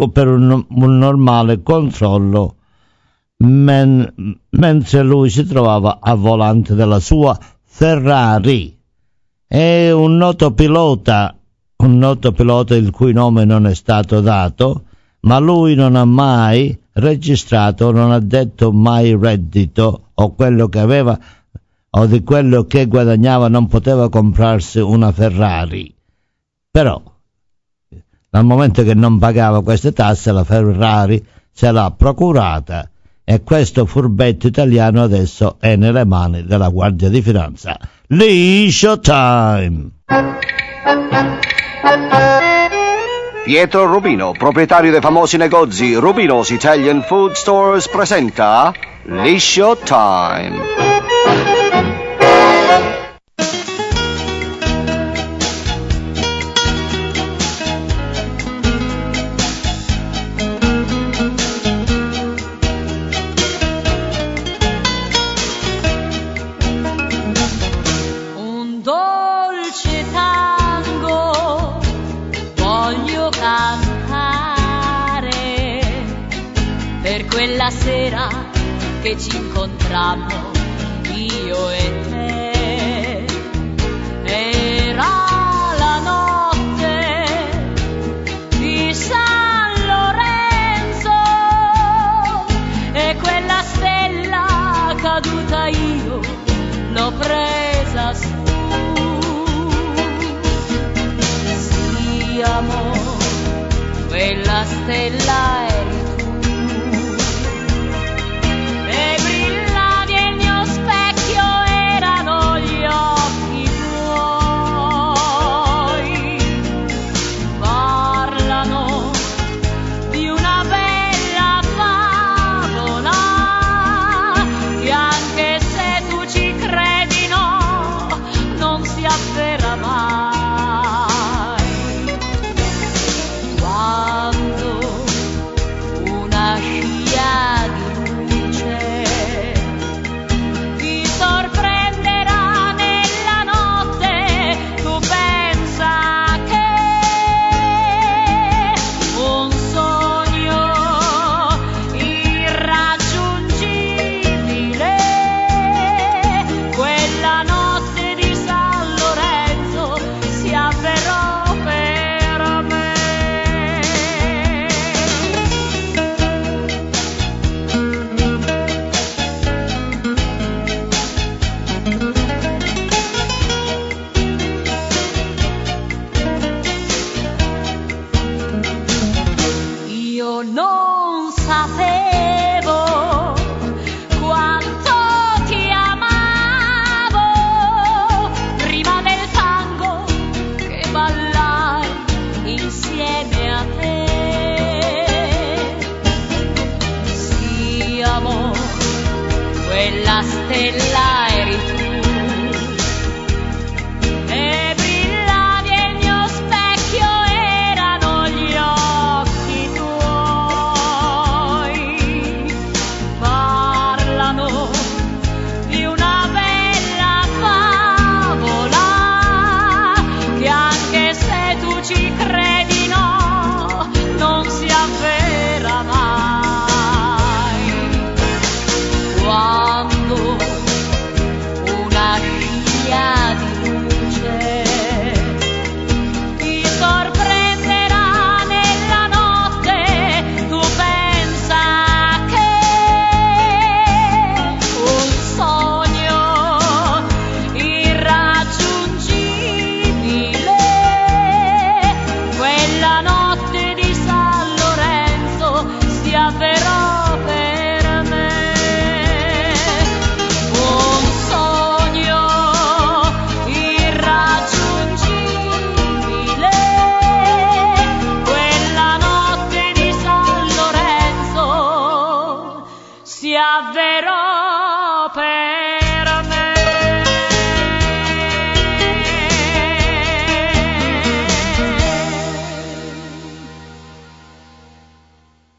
controllo, mentre lui si trovava al volante della sua Ferrari. È un noto pilota il cui nome non è stato dato, ma lui non ha mai registrato, non ha detto mai reddito o quello che aveva o di quello che guadagnava non poteva comprarsi una Ferrari. Però dal momento che non pagava queste tasse, la Ferrari se l'ha procurata e questo furbetto italiano adesso è nelle mani della Guardia di Finanza. Liscio time! Pietro Rubino, proprietario dei famosi negozi Rubino's Italian Food Stores, presenta Liscio Time. Quella sera che ci incontrammo io e te, era la notte di San Lorenzo e quella stella caduta io l'ho presa su. Sì, amore, quella stella eri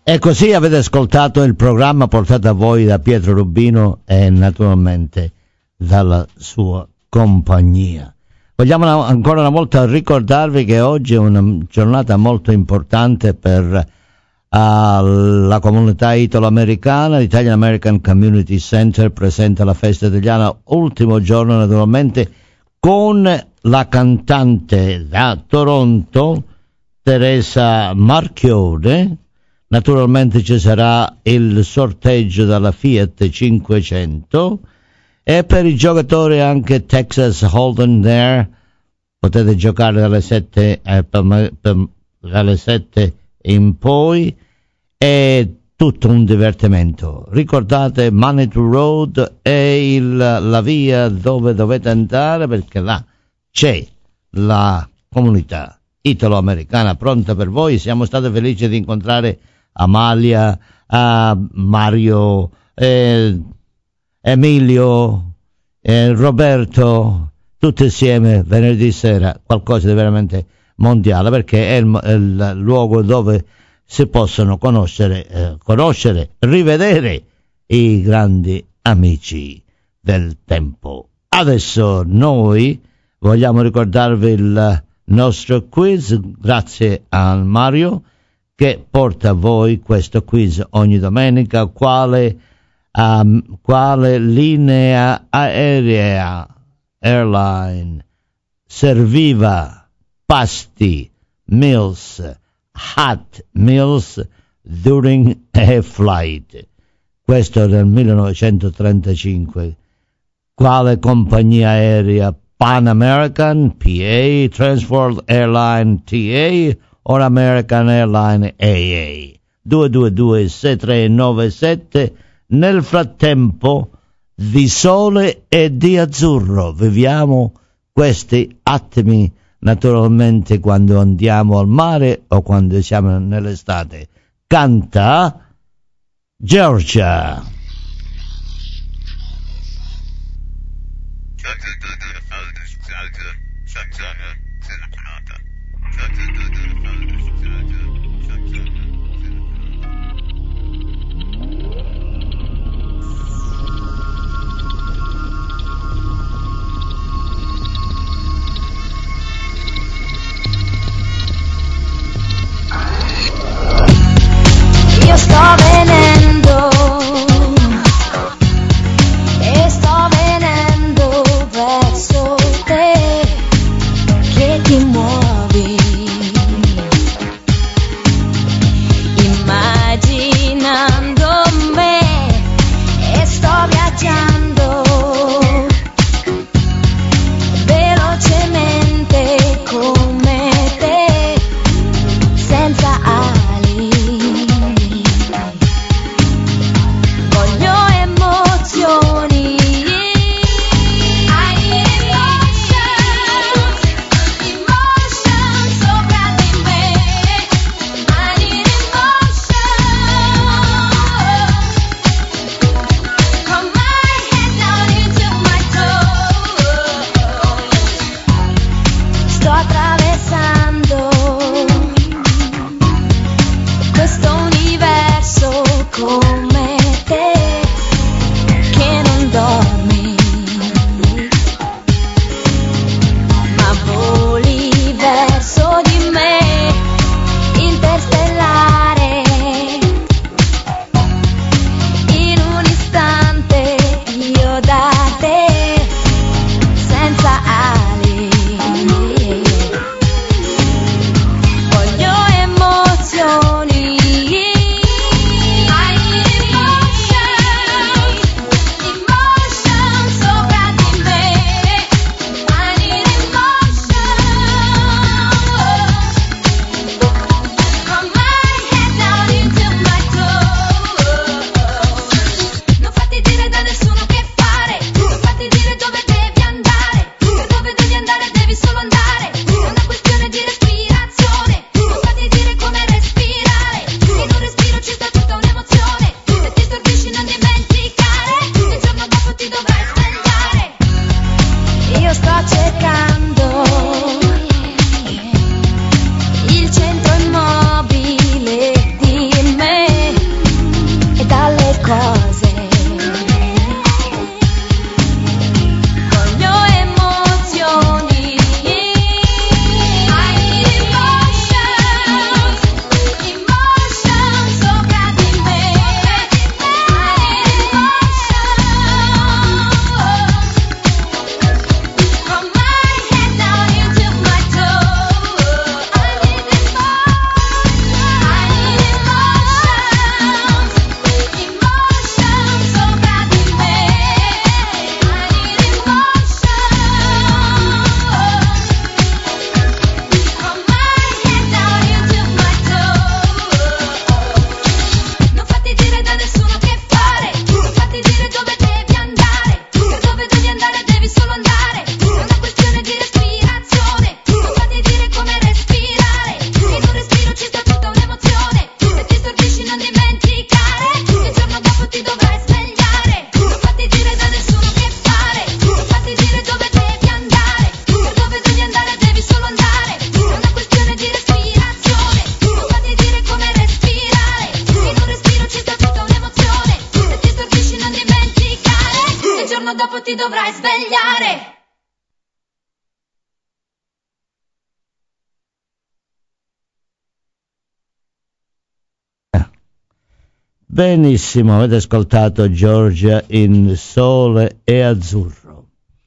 E così avete ascoltato il programma portato a voi da Pietro Rubino e naturalmente dalla sua compagnia. Vogliamo ancora una volta ricordarvi che oggi è una giornata molto importante per la comunità italo-americana. L'Italian American Community Center presenta la festa italiana, ultimo giorno naturalmente, con la cantante da Toronto Teresa Marchione. Naturalmente ci sarà il sorteggio dalla Fiat 500 e per i giocatori anche Texas Hold'em There. Potete giocare dalle 7 dalle 7 in poi, è tutto un divertimento. Ricordate, Manitou Road è la via dove dovete andare, perché là c'è la comunità italo-americana pronta per voi. Siamo stati felici di incontrare Amalia, Mario, Emilio, Roberto, tutti insieme venerdì sera, qualcosa di veramente mondiale, perché è il luogo dove si possono conoscere, rivedere i grandi amici del tempo. Adesso noi vogliamo ricordarvi il nostro quiz, grazie a Mario che porta a voi questo quiz ogni domenica. Quale linea aerea, airline, serviva pasti, meals, hot meals during a flight? Questo nel 1935. Quale compagnia aerea? Pan American, PA, Transworld Airline, TA, o American Airline, AA. 222-6397. Nel frattempo, di sole e di azzurro viviamo questi attimi, naturalmente, quando andiamo al mare o quando siamo nell'estate. Canta Georgia. Io sto venendo e sto venendo verso te, che ti muovi immaginando me, e sto viaggiando velocemente come te, senza ali. ti dovrai svegliare. Benissimo, avete ascoltato Georgia in Sole e Azzurro.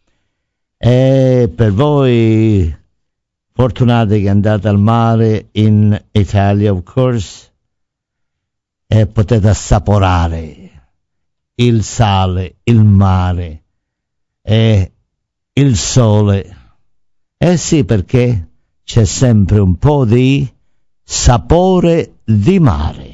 E per voi fortunati che andate al mare in Italia, of course, e potete assaporare il sale, il mare e il sole. Eh sì, perché c'è sempre un po' di sapore di mare.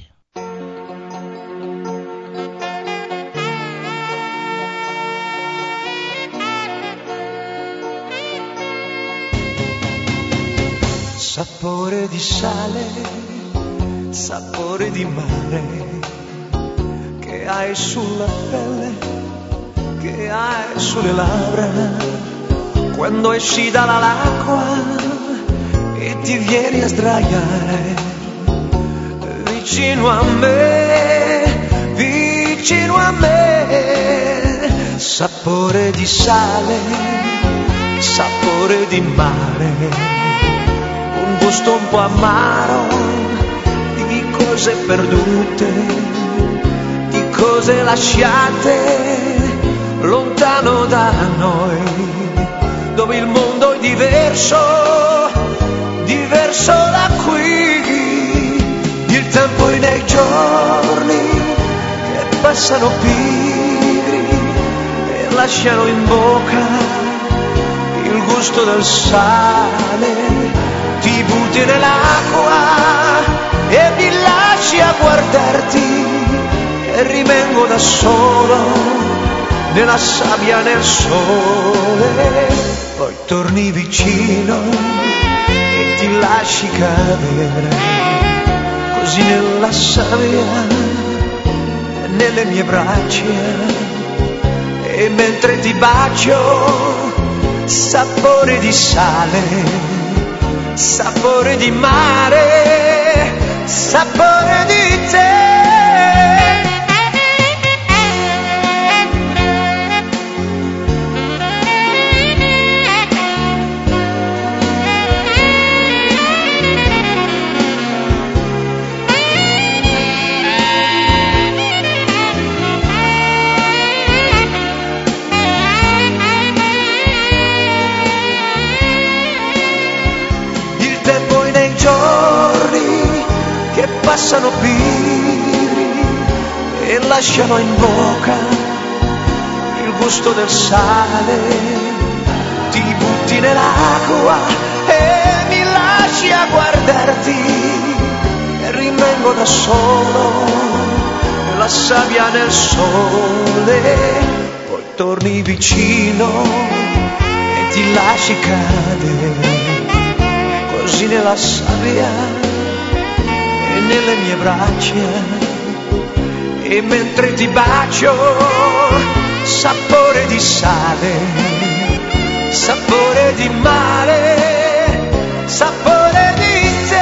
Sapore di sale, sapore di mare, che hai sulla pelle, che hai sulle labbra, quando esci dall'acqua e ti vieni a sdraiare, vicino a me, vicino a me. Sapore di sale, sapore di mare, un gusto un po' amaro di cose perdute, di cose lasciate lontano da noi, dove il mondo è diverso, diverso da qui. Il tempo nei giorni che passano pigri e lasciano in bocca il gusto del sale. Ti butti nell'acqua e mi lasci a guardarti e rimango da solo nella sabbia, nel sole. Poi torni vicino e ti lasci cadere così nella sabbia, nelle mie braccia, e mentre ti bacio, sapore di sale, sapore di mare, sapore di te. Passano pigri e lasciano in bocca il gusto del sale. Ti butti nell'acqua e mi lasci a guardarti e rimango da solo nella sabbia, nel sole. Poi torni vicino e ti lasci cadere così nella sabbia, nelle mie braccia, e mentre ti bacio, sapore di sale, sapore di mare, sapore di te.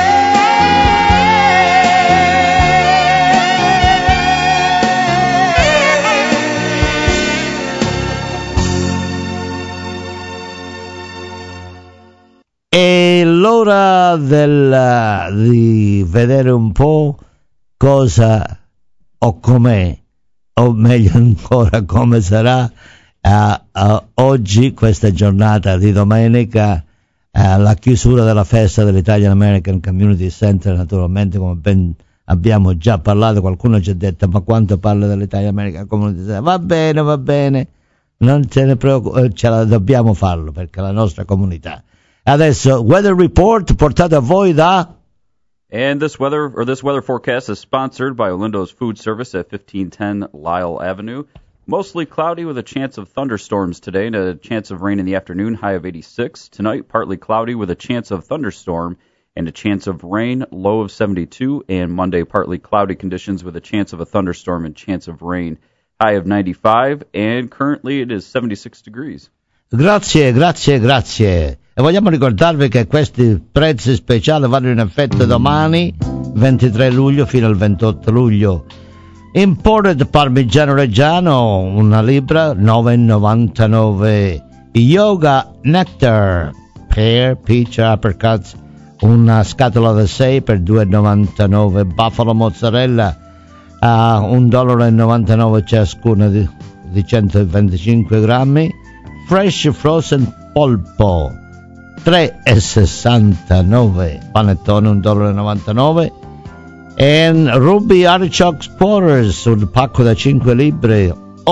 È l'ora di vedere un po' cosa o com'è, o meglio ancora come sarà oggi, questa giornata di domenica, la chiusura della festa dell'Italian American Community Center. Naturalmente, come ben abbiamo già parlato, qualcuno ci ha detto: ma quanto parla dell'Italian American Community Center? Va bene, non se ne preoccupa, dobbiamo farlo perché è la nostra comunità. Adesso Weather Report portato a voi da... And this weather forecast is sponsored by Olindo's Food Service at 1510 Lyle Avenue. Mostly cloudy with a chance of thunderstorms today and a chance of rain in the afternoon, high of 86. Tonight, partly cloudy with a chance of thunderstorm and a chance of rain, low of 72. And Monday, partly cloudy conditions with a chance of a thunderstorm and chance of rain, high of 95. And currently it is 76 degrees. Grazie. E vogliamo ricordarvi che questi prezzi speciali vanno in effetto domani, 23 luglio, fino al 28 luglio. Imported Parmigiano Reggiano, una libra, 9,99. Yoga Nectar, pear, peach, apricots, una scatola da 6 per 2,99. Buffalo Mozzarella a $1,99 ciascuna di 125 grammi. Fresh Frozen Polpo, 3,69. Panettone, $1,99. E Ruby Artichoke Quarters, un pacco da 5 libbre,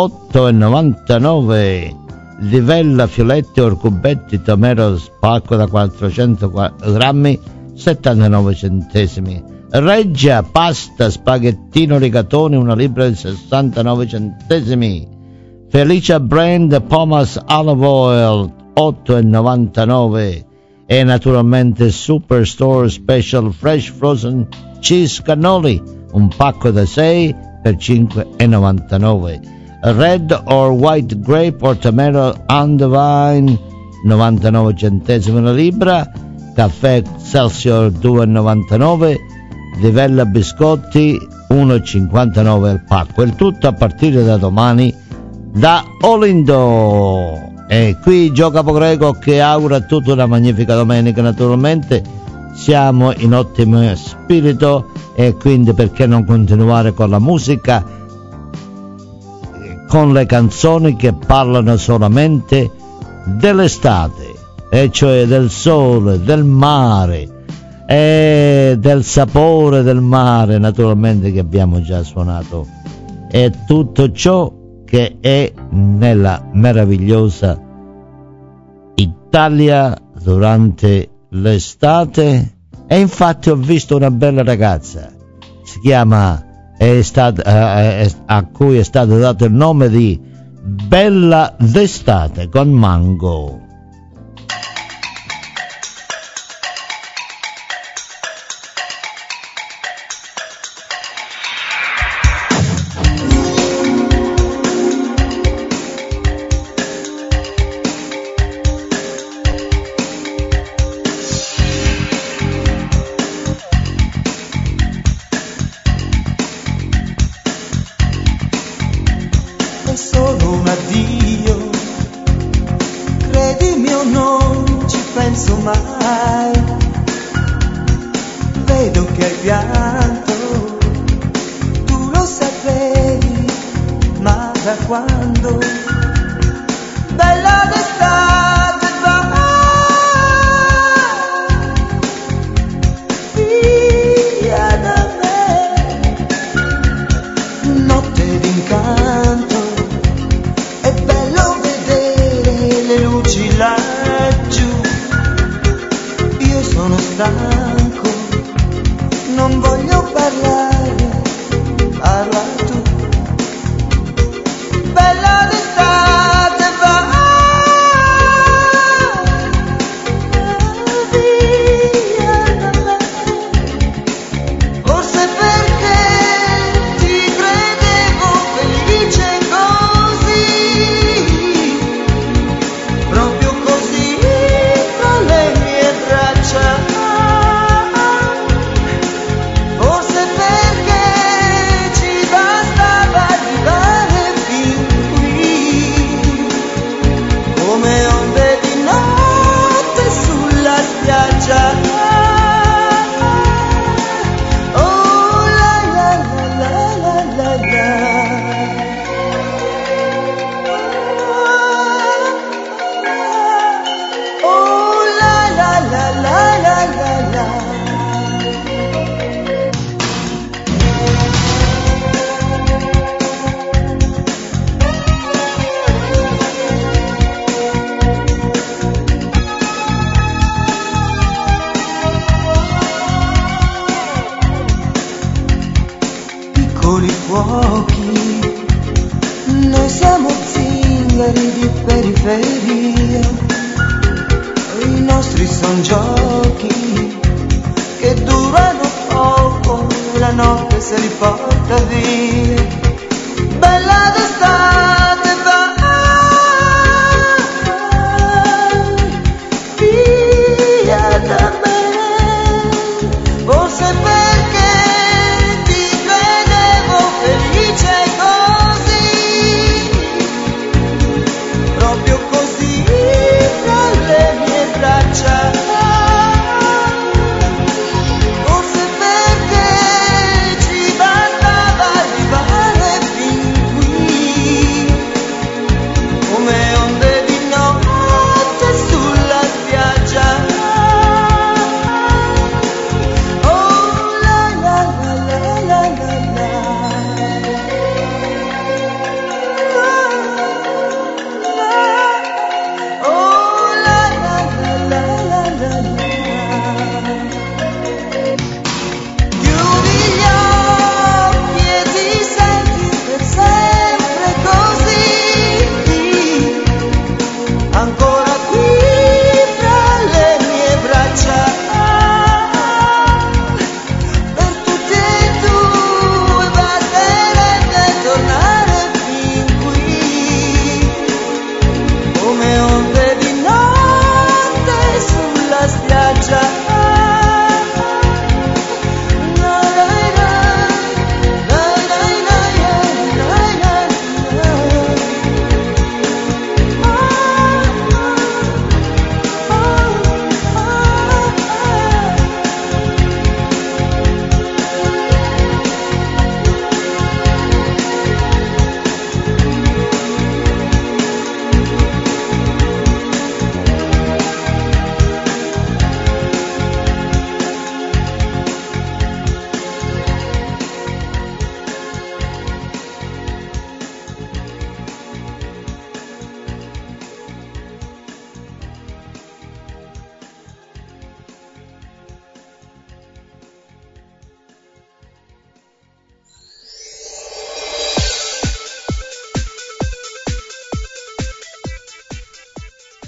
8,99. Livella, fioletti, orcubetti, tomeros, pacco da 400 grammi, 79 centesimi. Reggia, pasta, spaghettino, rigatoni, una libra di 69 centesimi. Felicia Brand, Pomas Olive Oil, 8,99. E naturalmente Superstore Special Fresh Frozen Cheese Cannoli, un pacco da 6 per 5,99. Red or White Grape or Tomato on the Vine, 99 centesimi una libra. Caffè Excelsior, 2,99. Livella biscotti, 1,59 al pacco. Il tutto a partire da domani da Olindo. E qui Gio Capogrego che augura a tutti una magnifica domenica. Naturalmente siamo in ottimo spirito e quindi perché non continuare con la musica, con le canzoni che parlano solamente dell'estate, e cioè del sole, del mare e del sapore del mare, naturalmente, che abbiamo già suonato, e tutto ciò che è nella meravigliosa Italia durante l'estate. E infatti ho visto una bella ragazza, si chiama a cui è stato dato il nome di Bella d'estate con Mango. Forse perché ti credevo felice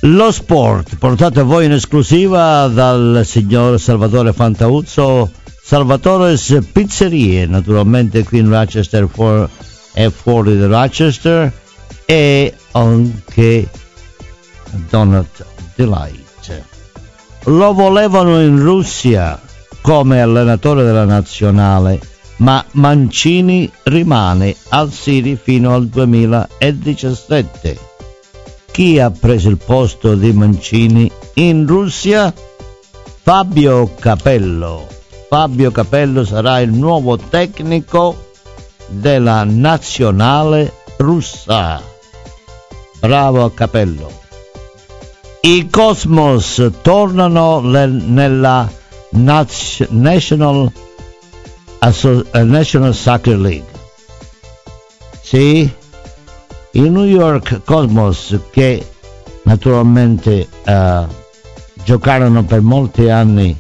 Lo sport, portato a voi in esclusiva dal signor Salvatore Fantauzzo, Salvatore's Pizzerie, naturalmente qui in Rochester e fuori di Rochester, e anche Donut Delight. Lo volevano in Russia come allenatore della nazionale, ma Mancini rimane al City fino al 2017. Chi ha preso il posto di Mancini in Russia? Fabio Capello. Fabio Capello sarà il nuovo tecnico della nazionale russa. Bravo Capello. I Cosmos tornano nella National Soccer League. Sì, i New York Cosmos, che naturalmente giocarono per molti anni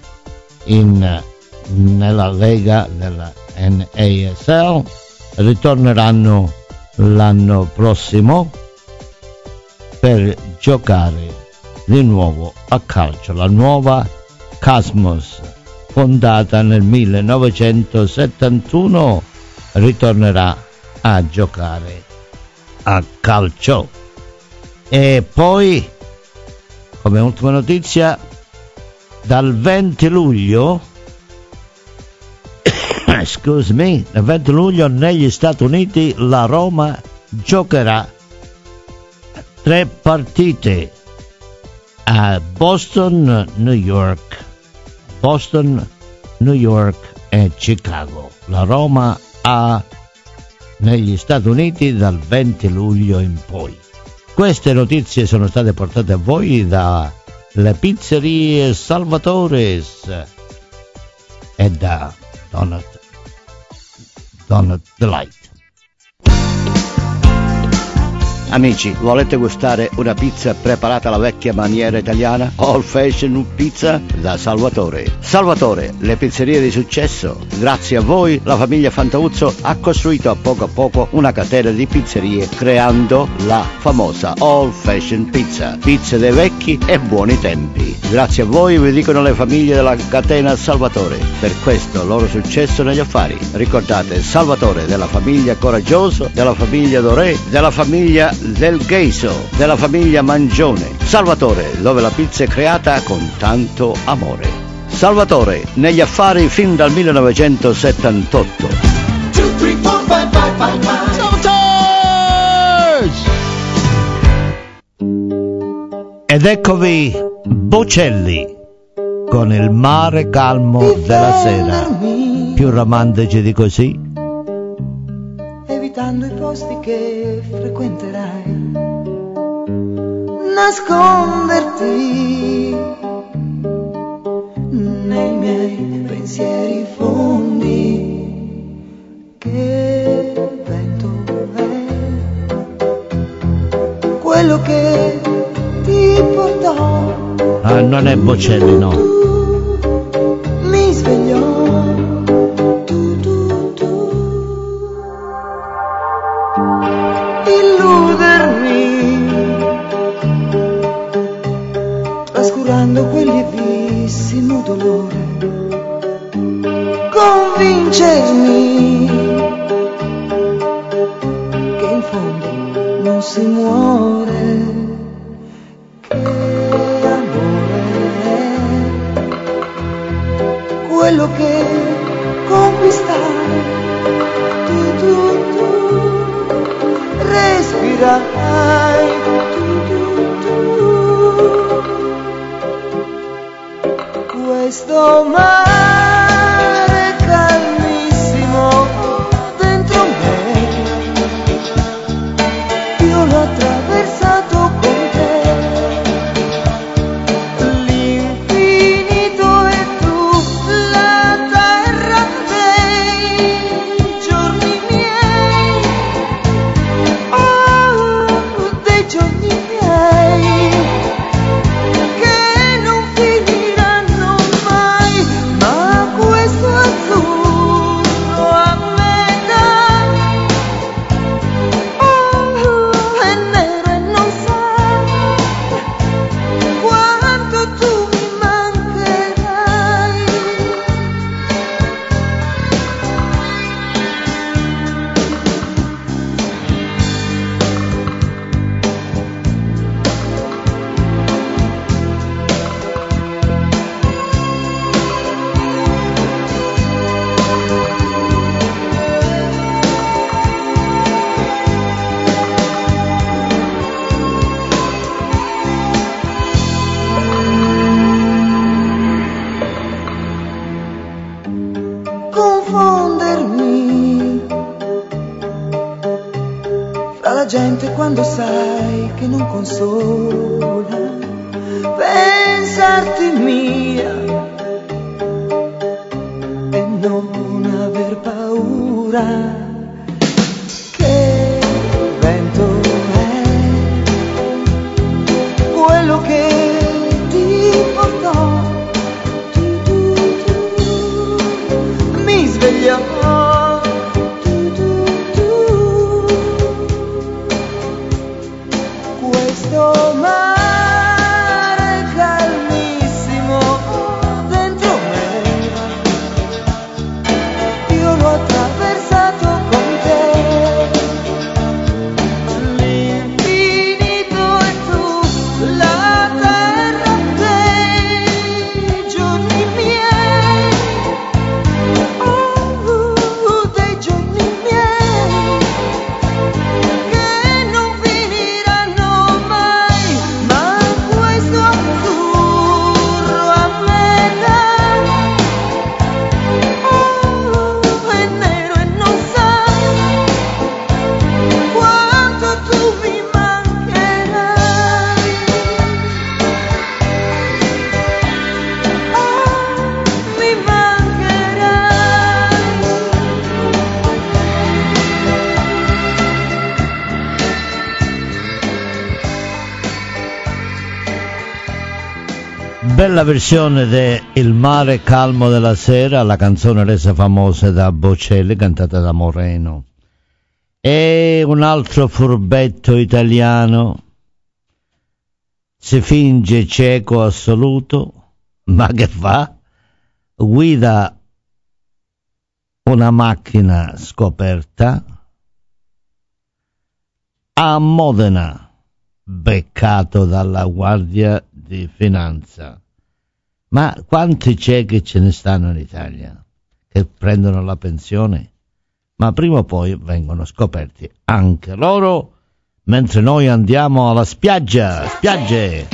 nella Lega, nella NASL, ritorneranno l'anno prossimo per giocare di nuovo a calcio. La nuova Cosmos, fondata nel 1971, ritornerà a giocare a calcio. E poi, come ultima notizia, dal 20 luglio dal 20 luglio negli Stati Uniti la Roma giocherà 3 partite a Boston, New York e Chicago. La Roma ha negli Stati Uniti dal 20 luglio in poi. Queste notizie sono state portate a voi dalle pizzerie Salvatores e da Donut Delight. Amici, volete gustare una pizza preparata alla vecchia maniera italiana? Old Fashion Pizza da Salvatore. Salvatore, le pizzerie di successo. Grazie a voi la famiglia Fantauzzo ha costruito a poco una catena di pizzerie creando la famosa Old Fashion Pizza. Pizze dei vecchi e buoni tempi. Grazie a voi vi dicono le famiglie della catena Salvatore. Per questo loro successo negli affari. Ricordate Salvatore della famiglia Coraggioso, della famiglia Doré, della famiglia del Gheiso, della famiglia Mangione. Salvatore, dove la pizza è creata con tanto amore. Salvatore, negli affari fin dal 1978. 2, 3, 4, 5, 5, 5. Ed eccovi Bocelli con il mare calmo della sera. Più romantici di così? Evitando i posti che frequenterai, nasconderti nei miei pensieri fondi. Che vento è quello che ti portò? Ah, non è Bocelli, no. Mi svegliò. Trascurando quel lievissimo dolore, convincermi che in fondo non si muore, che amore è quello che conquistare, tu respirai, questo mare calmissimo dentro me, io l'ho attraversato con te, l'infinito e tu la terra dei giorni miei, oh, dei giorni miei. confondermi fra la gente quando sai che non consola pensarti mia e non aver paura che vento è quello che ti portò. Mi svegliò questo mare calmissimo dentro me, io l'ho attraversato con te all'infinito e tu la terra dei giorni miei, dei giorni miei che non finiranno mai, ma questo azzurro a metà è nero e non sai quanto tu mi mancherai, mi mancherai. Bella versione de Il mare calmo della sera, la canzone resa famosa da Bocelli, cantata da Moreno. E un altro furbetto italiano si finge cieco assoluto, ma che fa? Guida una macchina scoperta a Modena, beccato dalla Guardia di Finanza. Ma quanti ciechi ce ne stanno in Italia che prendono la pensione? Ma prima o poi vengono scoperti anche loro, mentre noi andiamo alla spiagge.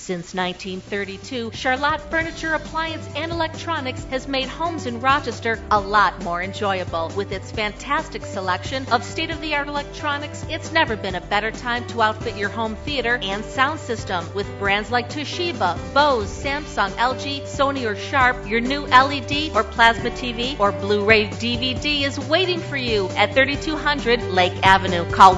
Since 1932, Charlotte Furniture, Appliance, and Electronics has made homes in Rochester a lot more enjoyable. With its fantastic selection of state-of-the-art electronics, it's never been a better time to outfit your home theater and sound system. With brands like Toshiba, Bose, Samsung, LG, Sony, or Sharp, your new LED or plasma TV or Blu-ray DVD is waiting for you at 3200 Lake Avenue. Call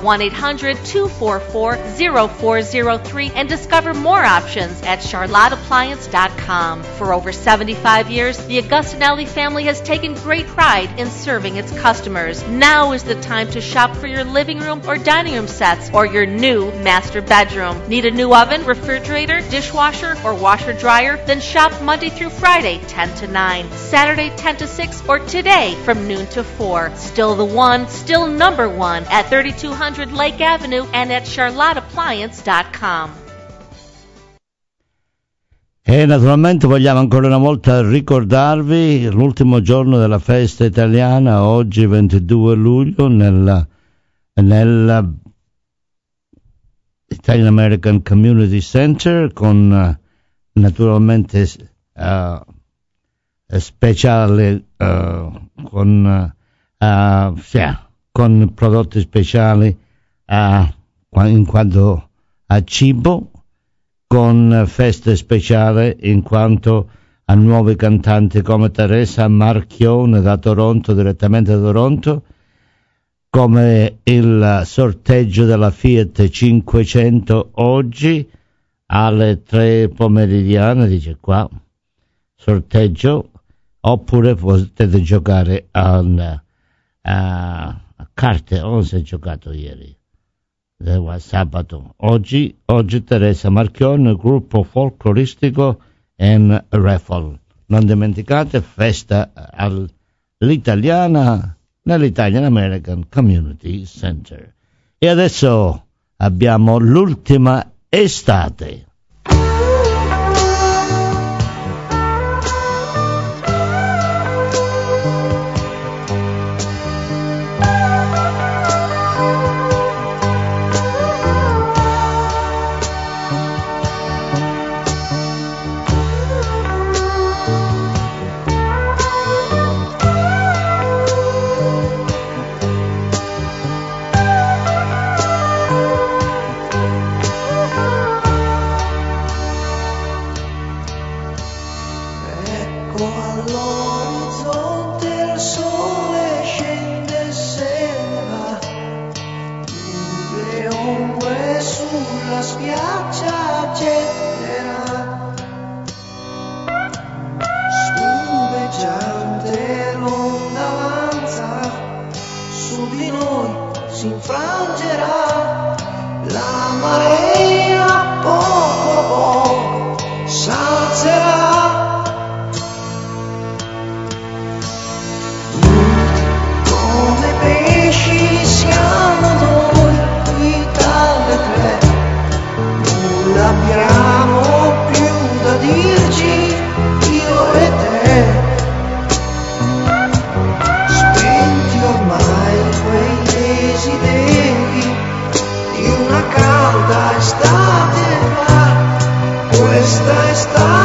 1-800-244-0403 and discover more options at charlotteappliance.com. For over 75 years, the Augustinelli family has taken great pride in serving its customers. Now is the time to shop for your living room or dining room sets or your new master bedroom. Need a new oven, refrigerator, dishwasher, or washer dryer? Then shop Monday through Friday, 10 to 9, Saturday, 10 to 6, or today from noon to 4. Still the one, still number one at 3200 Lake Avenue and at charlotteappliance.com. E naturalmente vogliamo ancora una volta ricordarvi l'ultimo giorno della festa italiana, oggi 22 luglio, nella Italian American Community Center, con naturalmente speciale, con prodotti speciali in quanto a cibo, con feste speciali in quanto a nuovi cantanti come Teresa Marchione da Toronto, direttamente da Toronto, come il sorteggio della Fiat 500 oggi alle 3 pomeridiane, dice qua, sorteggio, oppure potete giocare a carte. Non si è giocato ieri, sabato. Oggi Teresa Marchione, gruppo folcloristico and raffle. Non dimenticate, festa all'italiana nell'Italian American Community Center. E adesso abbiamo l'ultima estate. Questa estate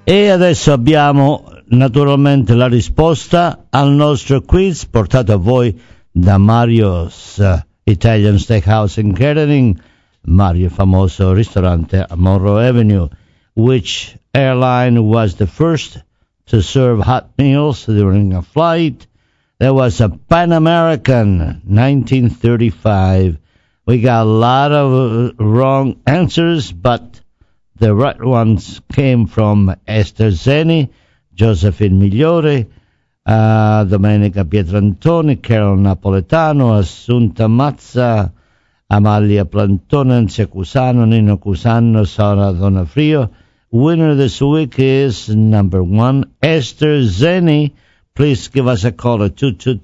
E adesso abbiamo naturalmente la risposta al nostro quiz portato a voi da Mario's Italian Steakhouse and Catering, Mario famoso ristorante a Monroe Avenue. Which airline was the first to serve hot meals during a flight? There was a Pan American, 1935. We got a lot of wrong answers, but the right ones came from Esther Zeni, Josephine Migliore, Domenica Pietrantoni, Carol Napoletano, Assunta Mazza, Amalia Plantone, Anzia Cusano, Nino Cusano, Sara Donafrio. Winner this week is number 1, Esther Zeni. Please give us a call at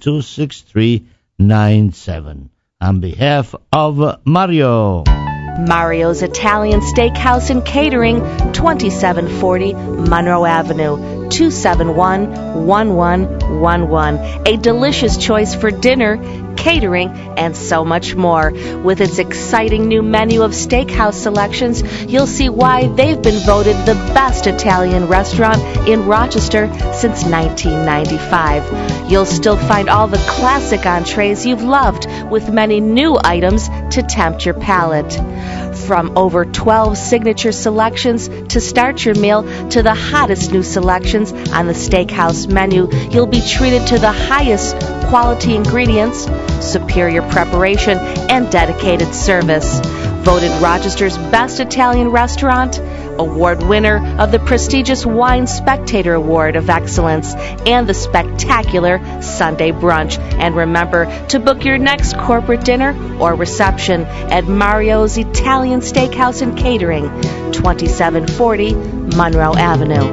222-6397. On behalf of Mario. Mario's Italian Steakhouse and Catering, 2740 Monroe Avenue, 271-1111. A delicious choice for dinner, catering, and so much more. With its exciting new menu of steakhouse selections, you'll see why they've been voted the best Italian restaurant in Rochester since 1995. You'll still find all the classic entrees you've loved, with many new items to tempt your palate. From over 12 signature selections to start your meal to the hottest new selections on the steakhouse menu, you'll be treated to the highest quality ingredients, superior preparation, and dedicated service. Voted Rochester's best Italian restaurant, award winner of the prestigious Wine Spectator Award of Excellence and the spectacular Sunday Brunch. And remember to book your next corporate dinner or reception at Mario's Italian Steakhouse and Catering, 2740 Monroe Avenue.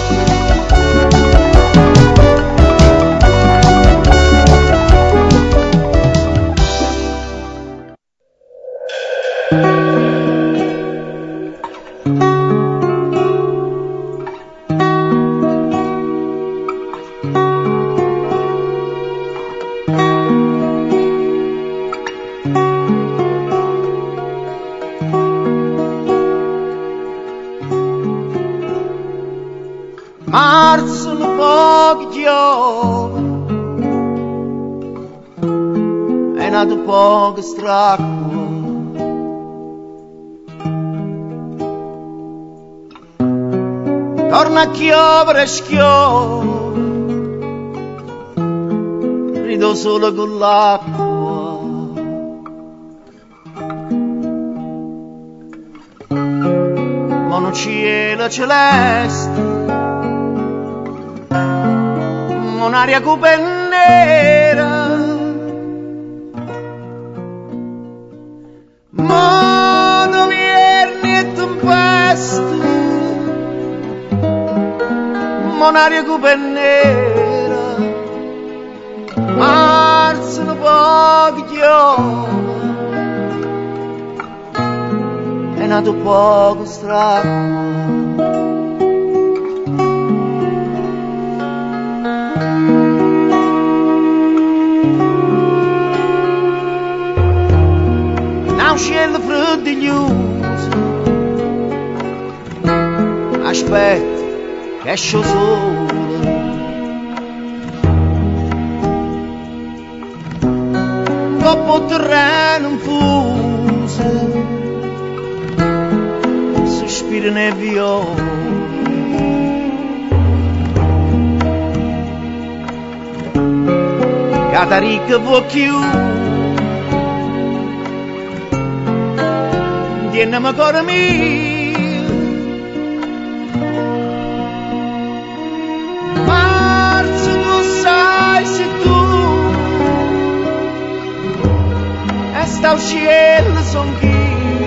Marzo no pochi giorni è nato poco stracco, torna a chiovere schiove, rido solo con l'acqua, monocielo celeste, un'aria cupa e nera, mono vierni e tempeste, un'aria cupa e nera, marzo no pochi giorni, è nato poco strano. Cielo freddiglioso, aspetta che esce sole, dopo terreno infuso, sospiri nebbiosi, Catarica può chiudere, tienami ancora mio, marzo tu sai se tu e sta uscendo son chi,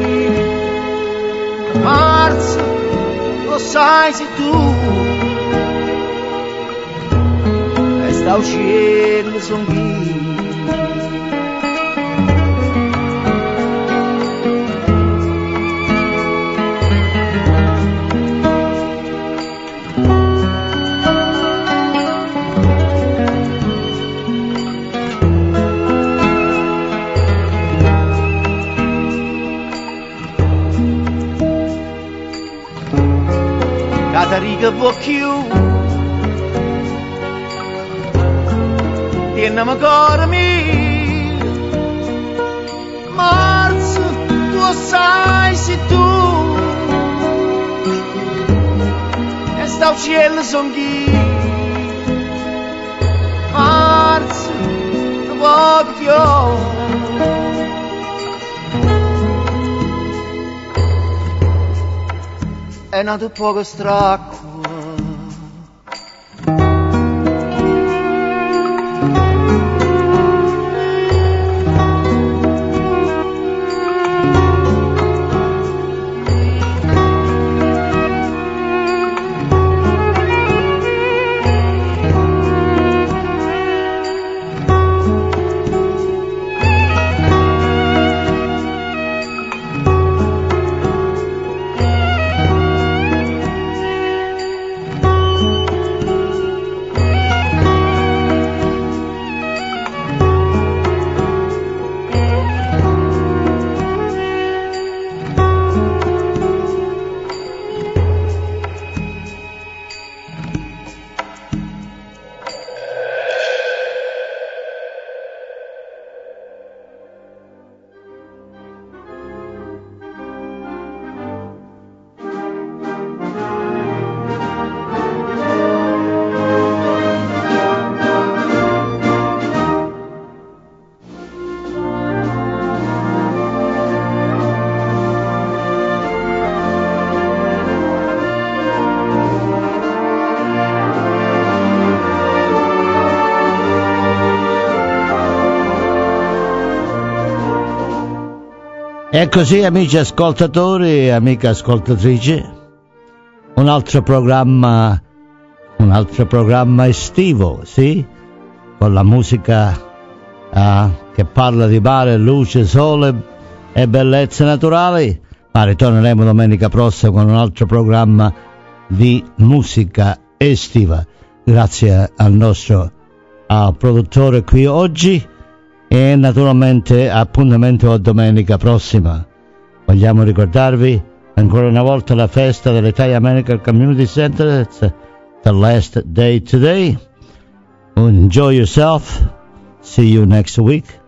marzo lo sai se tu e sta uscendo son chi. cada riga vuoi più. Tienami ancora mia, marzo, tu sai se tu, e sta al cielo son chi, marzo, non vuoi più. È nato poco stracco. E così, amici ascoltatori e amiche ascoltatrici, un altro programma estivo, sì, con la musica che parla di mare, luce, sole e bellezze naturali. Ma ritorneremo domenica prossima con un altro programma di musica estiva. Grazie al nostro produttore qui oggi. E naturalmente appuntamento a domenica prossima. Vogliamo ricordarvi ancora una volta la festa dell'Italia American Community Center. It's the last day today. Enjoy yourself. See you next week.